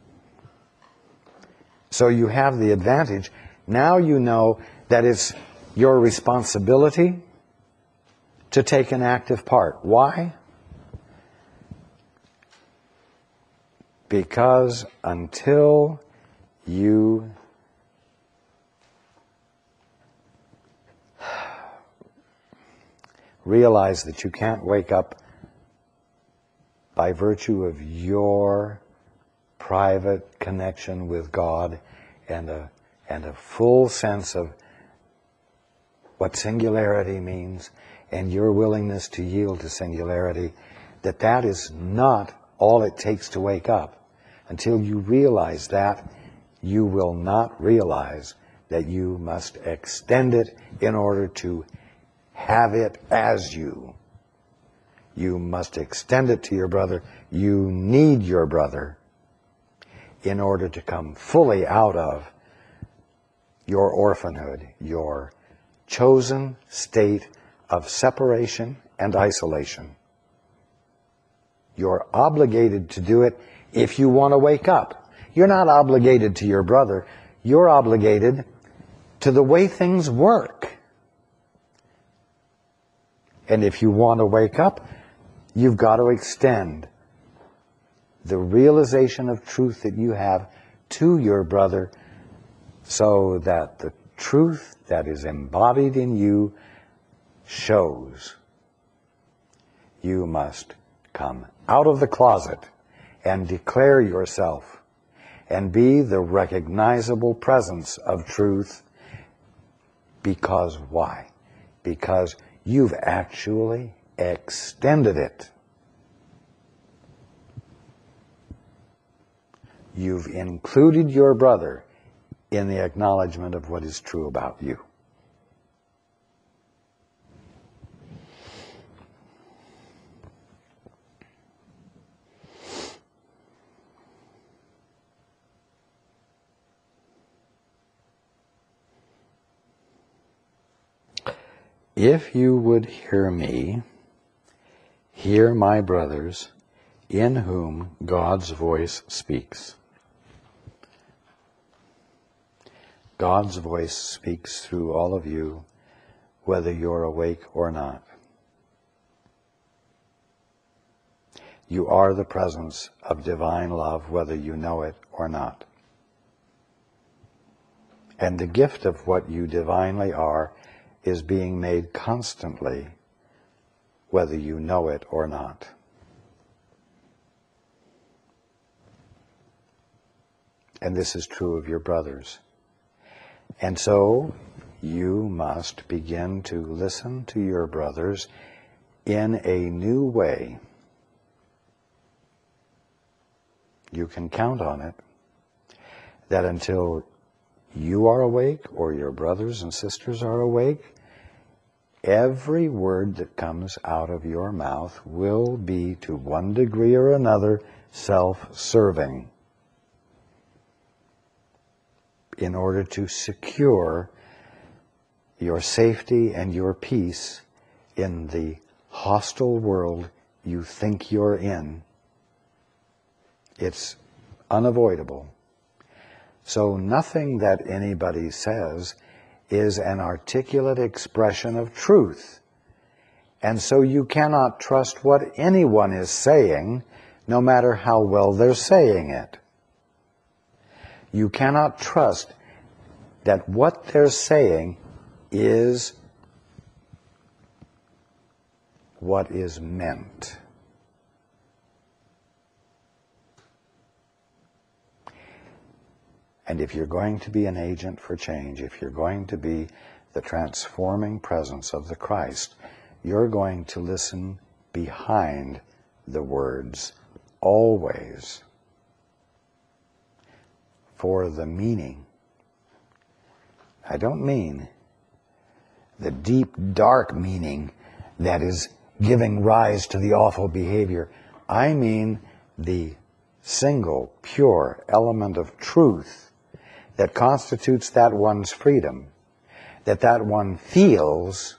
So you have the advantage. Now you know that it's your responsibility to take an active part. Why? Because until you realize that you can't wake up by virtue of your private connection with God and a full sense of what singularity means and your willingness to yield to singularity, that is not all it takes to wake up. Until you realize that, you will not realize that you must extend it in order to have it as you. You must extend it to your brother. You need your brother in order to come fully out of your orphanhood, your chosen state of separation and isolation. You're obligated to do it if you want to wake up. You're not obligated to your brother. You're obligated to the way things work. And if you want to wake up, you've got to extend the realization of truth that you have to your brother so that the truth that is embodied in you shows. You must come out of the closet and declare yourself and be the recognizable presence of truth. Because why? Because you've actually extended it. You've included your brother in the acknowledgement of what is true about you. If you would hear me, hear my brothers, in whom God's voice speaks. God's voice speaks through all of you, whether you're awake or not. You are the presence of divine love, whether you know it or not. And the gift of what you divinely are is being made constantly, whether you know it or not. And this is true of your brothers. And so you must begin to listen to your brothers in a new way. You can count on it that until you are awake or your brothers and sisters are awake, every word that comes out of your mouth will be, to one degree or another, self-serving, in order to secure your safety and your peace in the hostile world you think you're in. It's unavoidable. So nothing that anybody says is an articulate expression of truth. And so you cannot trust what anyone is saying, no matter how well they're saying it. You cannot trust that what they're saying is what is meant. And if you're going to be an agent for change, if you're going to be the transforming presence of the Christ, you're going to listen behind the words, always, for the meaning. I don't mean the deep, dark meaning that is giving rise to the awful behavior. I mean the single, pure element of truth that constitutes that one's freedom, that one feels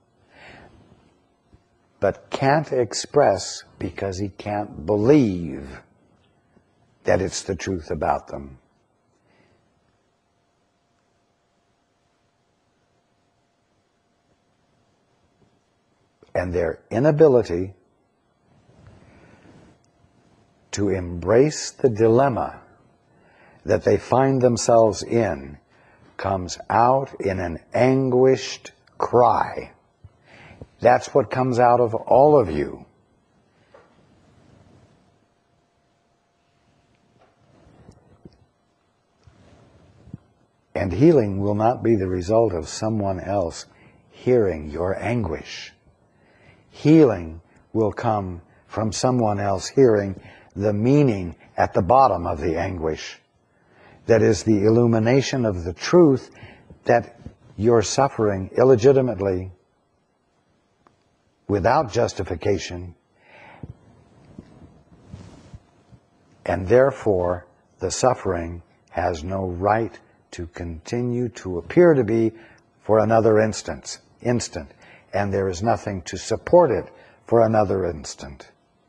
but can't express because he can't believe that it's the truth about them. And their inability to embrace the dilemma that they find themselves in comes out in an anguished cry. That's what comes out of all of you. And healing will not be the result of someone else hearing your anguish. Healing will come from someone else hearing the meaning at the bottom of the anguish. That is the illumination of the truth that you're suffering illegitimately, without justification, and therefore the suffering has no right to continue to appear to be for another instant, and there is nothing to support it for another instant.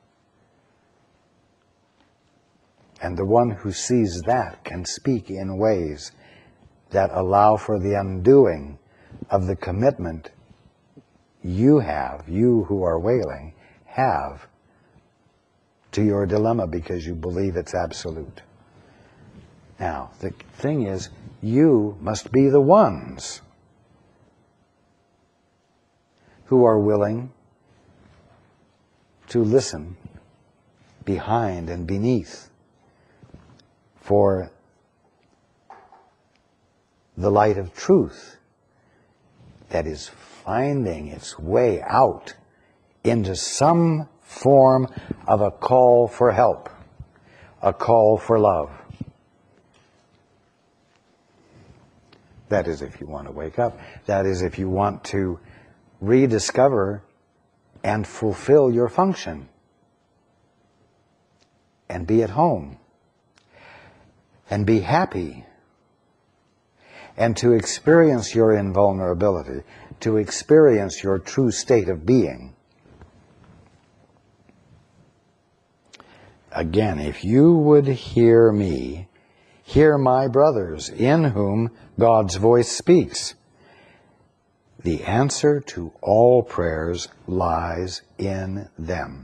And the one who sees that can speak in ways that allow for the undoing of the commitment you who are wailing, have to your dilemma because you believe it's absolute. Now, the thing is, you must be the ones who are willing to listen behind and beneath for the light of truth that is finding its way out into some form of a call for help, a call for love. That is if you want to wake up. That is if you want to rediscover and fulfill your function and be at home and be happy and to experience your invulnerability, to experience your true state of being. Again, if you would hear me, hear my brothers, in whom God's voice speaks. The answer to all prayers lies in them.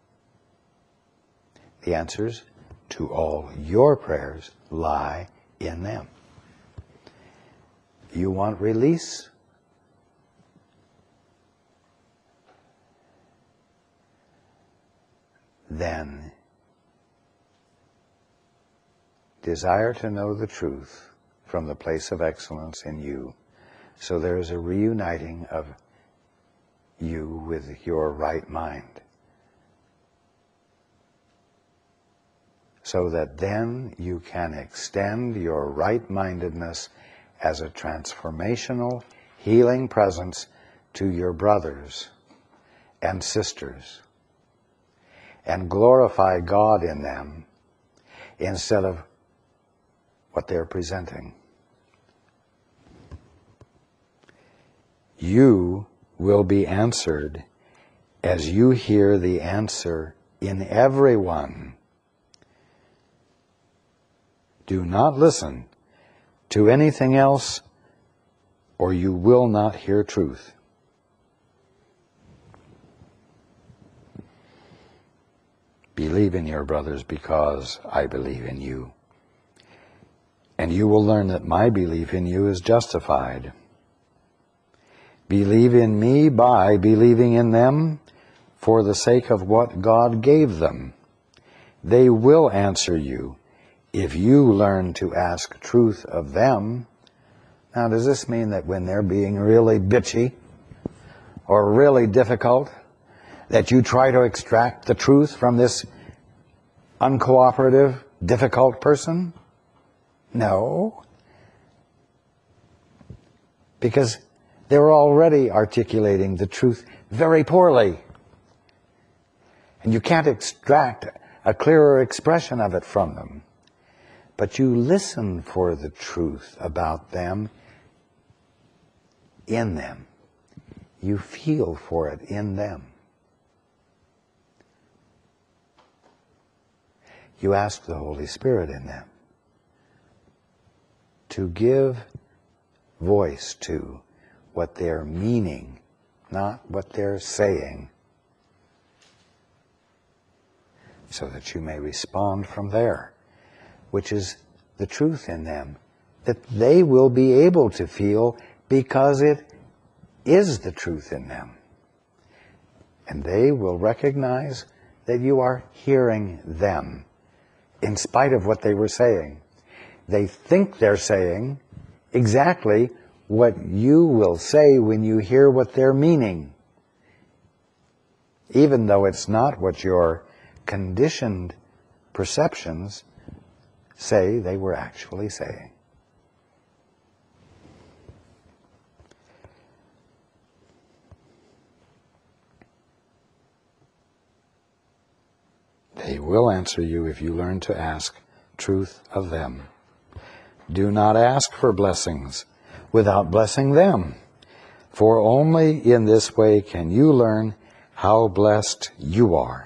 The answers to all your prayers lie in them. You want release? Then desire to know the truth from the place of excellence in you. So there is a reuniting of you with your right mind. So that then you can extend your right-mindedness as a transformational, healing presence to your brothers and sisters and glorify God in them instead of what they're presenting. You will be answered as you hear the answer in everyone. Do not listen to anything else, or you will not hear truth. Believe in your brothers because I believe in you. And you will learn that my belief in you is justified. Believe in me by believing in them for the sake of what God gave them. They will answer you if you learn to ask truth of them. Now, does this mean that when they're being really bitchy or really difficult, that you try to extract the truth from this uncooperative, difficult person? No. Because they're already articulating the truth very poorly. And you can't extract a clearer expression of it from them. But you listen for the truth about them in them. You feel for it in them. You ask the Holy Spirit in them to give voice to what they're meaning not what they're saying, so that you may respond from there, which is the truth in them, that they will be able to feel because it is the truth in them. And they will recognize that you are hearing them in spite of what they were saying. They think they're saying exactly what you will say when you hear what they're meaning, even though it's not what your conditioned perceptions say they were actually saying. They will answer you if you learn to ask truth of them. Do not ask for blessings without blessing them, for only in this way can you learn how blessed you are.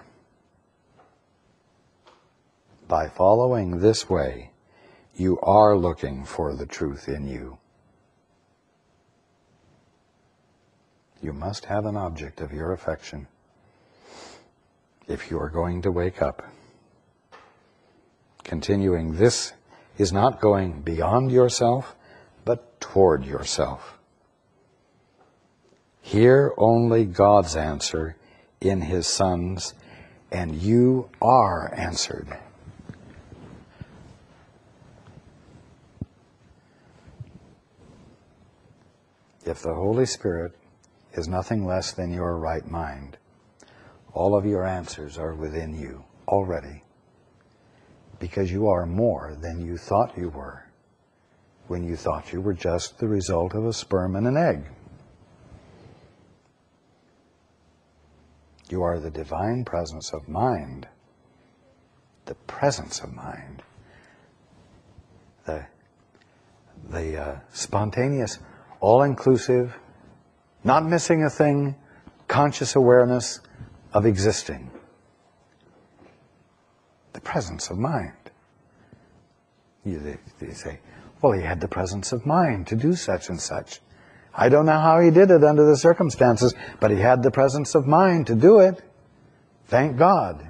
By following this way, you are looking for the truth in you. You must have an object of your affection if you are going to wake up. Continuing this is not going beyond yourself, but toward yourself. Hear only God's answer in His Son's, and you are answered. If the Holy Spirit is nothing less than your right mind, all of your answers are within you already, because you are more than you thought you were when you thought you were just the result of a sperm and an egg. You are the divine presence of mind, the presence of mind, the spontaneous, all-inclusive, not missing a thing, conscious awareness of existing. The presence of mind. They say, well, he had the presence of mind to do such and such. I don't know how he did it under the circumstances, but he had the presence of mind to do it. Thank God.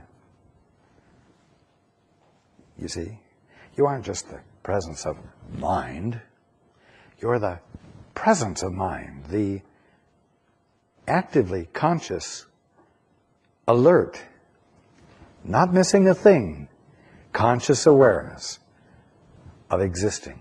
You see, you aren't just the presence of mind. You're the presence of mind, the actively conscious, alert, not missing a thing, conscious awareness of existing.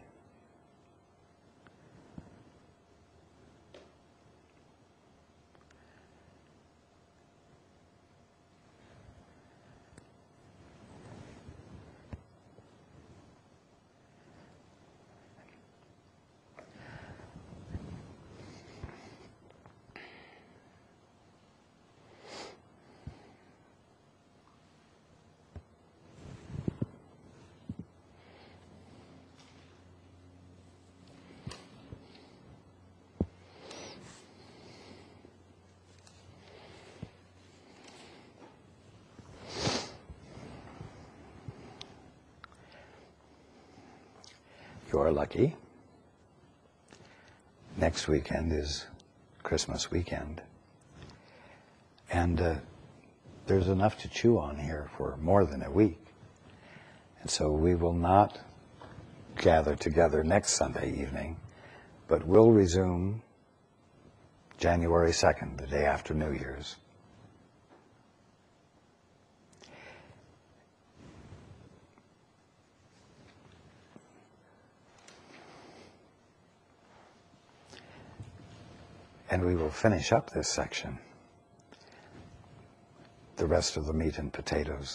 You're lucky. Next weekend is Christmas weekend. And there's enough to chew on here for more than a week. And so we will not gather together next Sunday evening, but we'll resume January 2nd, the day after New Year's. And we will finish up this section, the rest of the meat and potatoes.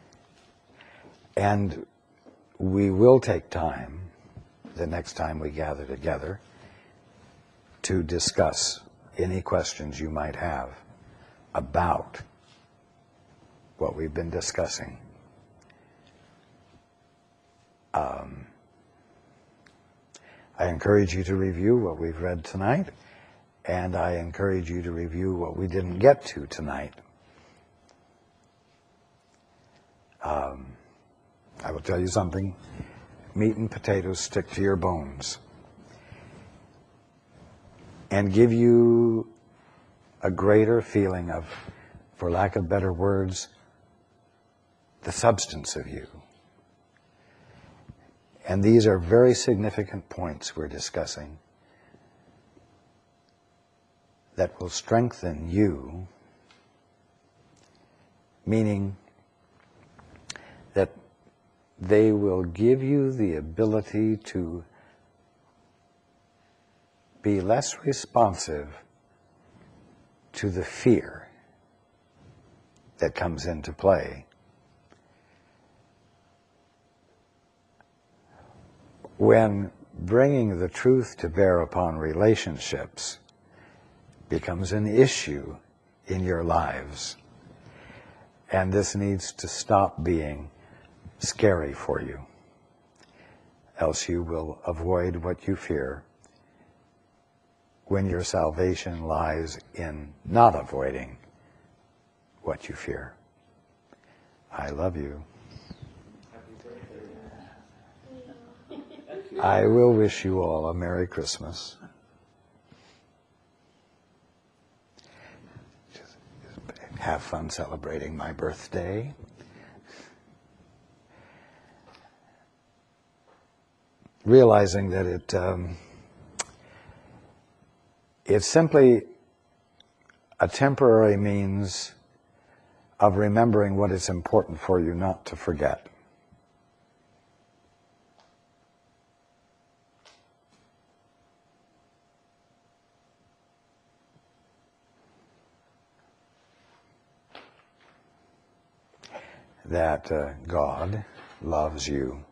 And we will take time, the next time we gather together, to discuss any questions you might have about what we've been discussing. I encourage you to review what we've read tonight. And I encourage you to review what we didn't get to tonight. I will tell you something. Meat and potatoes stick to your bones and give you a greater feeling of, for lack of better words, the substance of you. And these are very significant points we're discussing that will strengthen you, meaning that they will give you the ability to be less responsive to the fear that comes into play. When bringing the truth to bear upon relationships becomes an issue in your lives, and this needs to stop being scary for you, else you will avoid what you fear when your salvation lies in not avoiding what you fear. I love you. I will wish you all a Merry Christmas. Just have fun celebrating my birthday. Realizing that it's simply a temporary means of remembering what is important for you not to forget. That God loves you.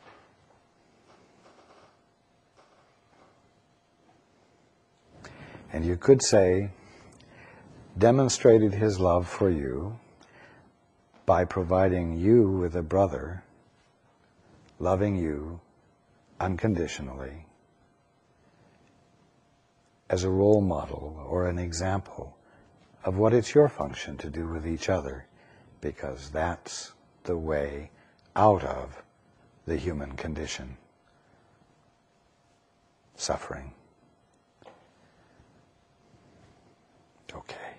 And you could say, demonstrated his love for you by providing you with a brother, loving you unconditionally, as a role model or an example of what it's your function to do with each other, because that's the way out of the human condition, suffering. Okay.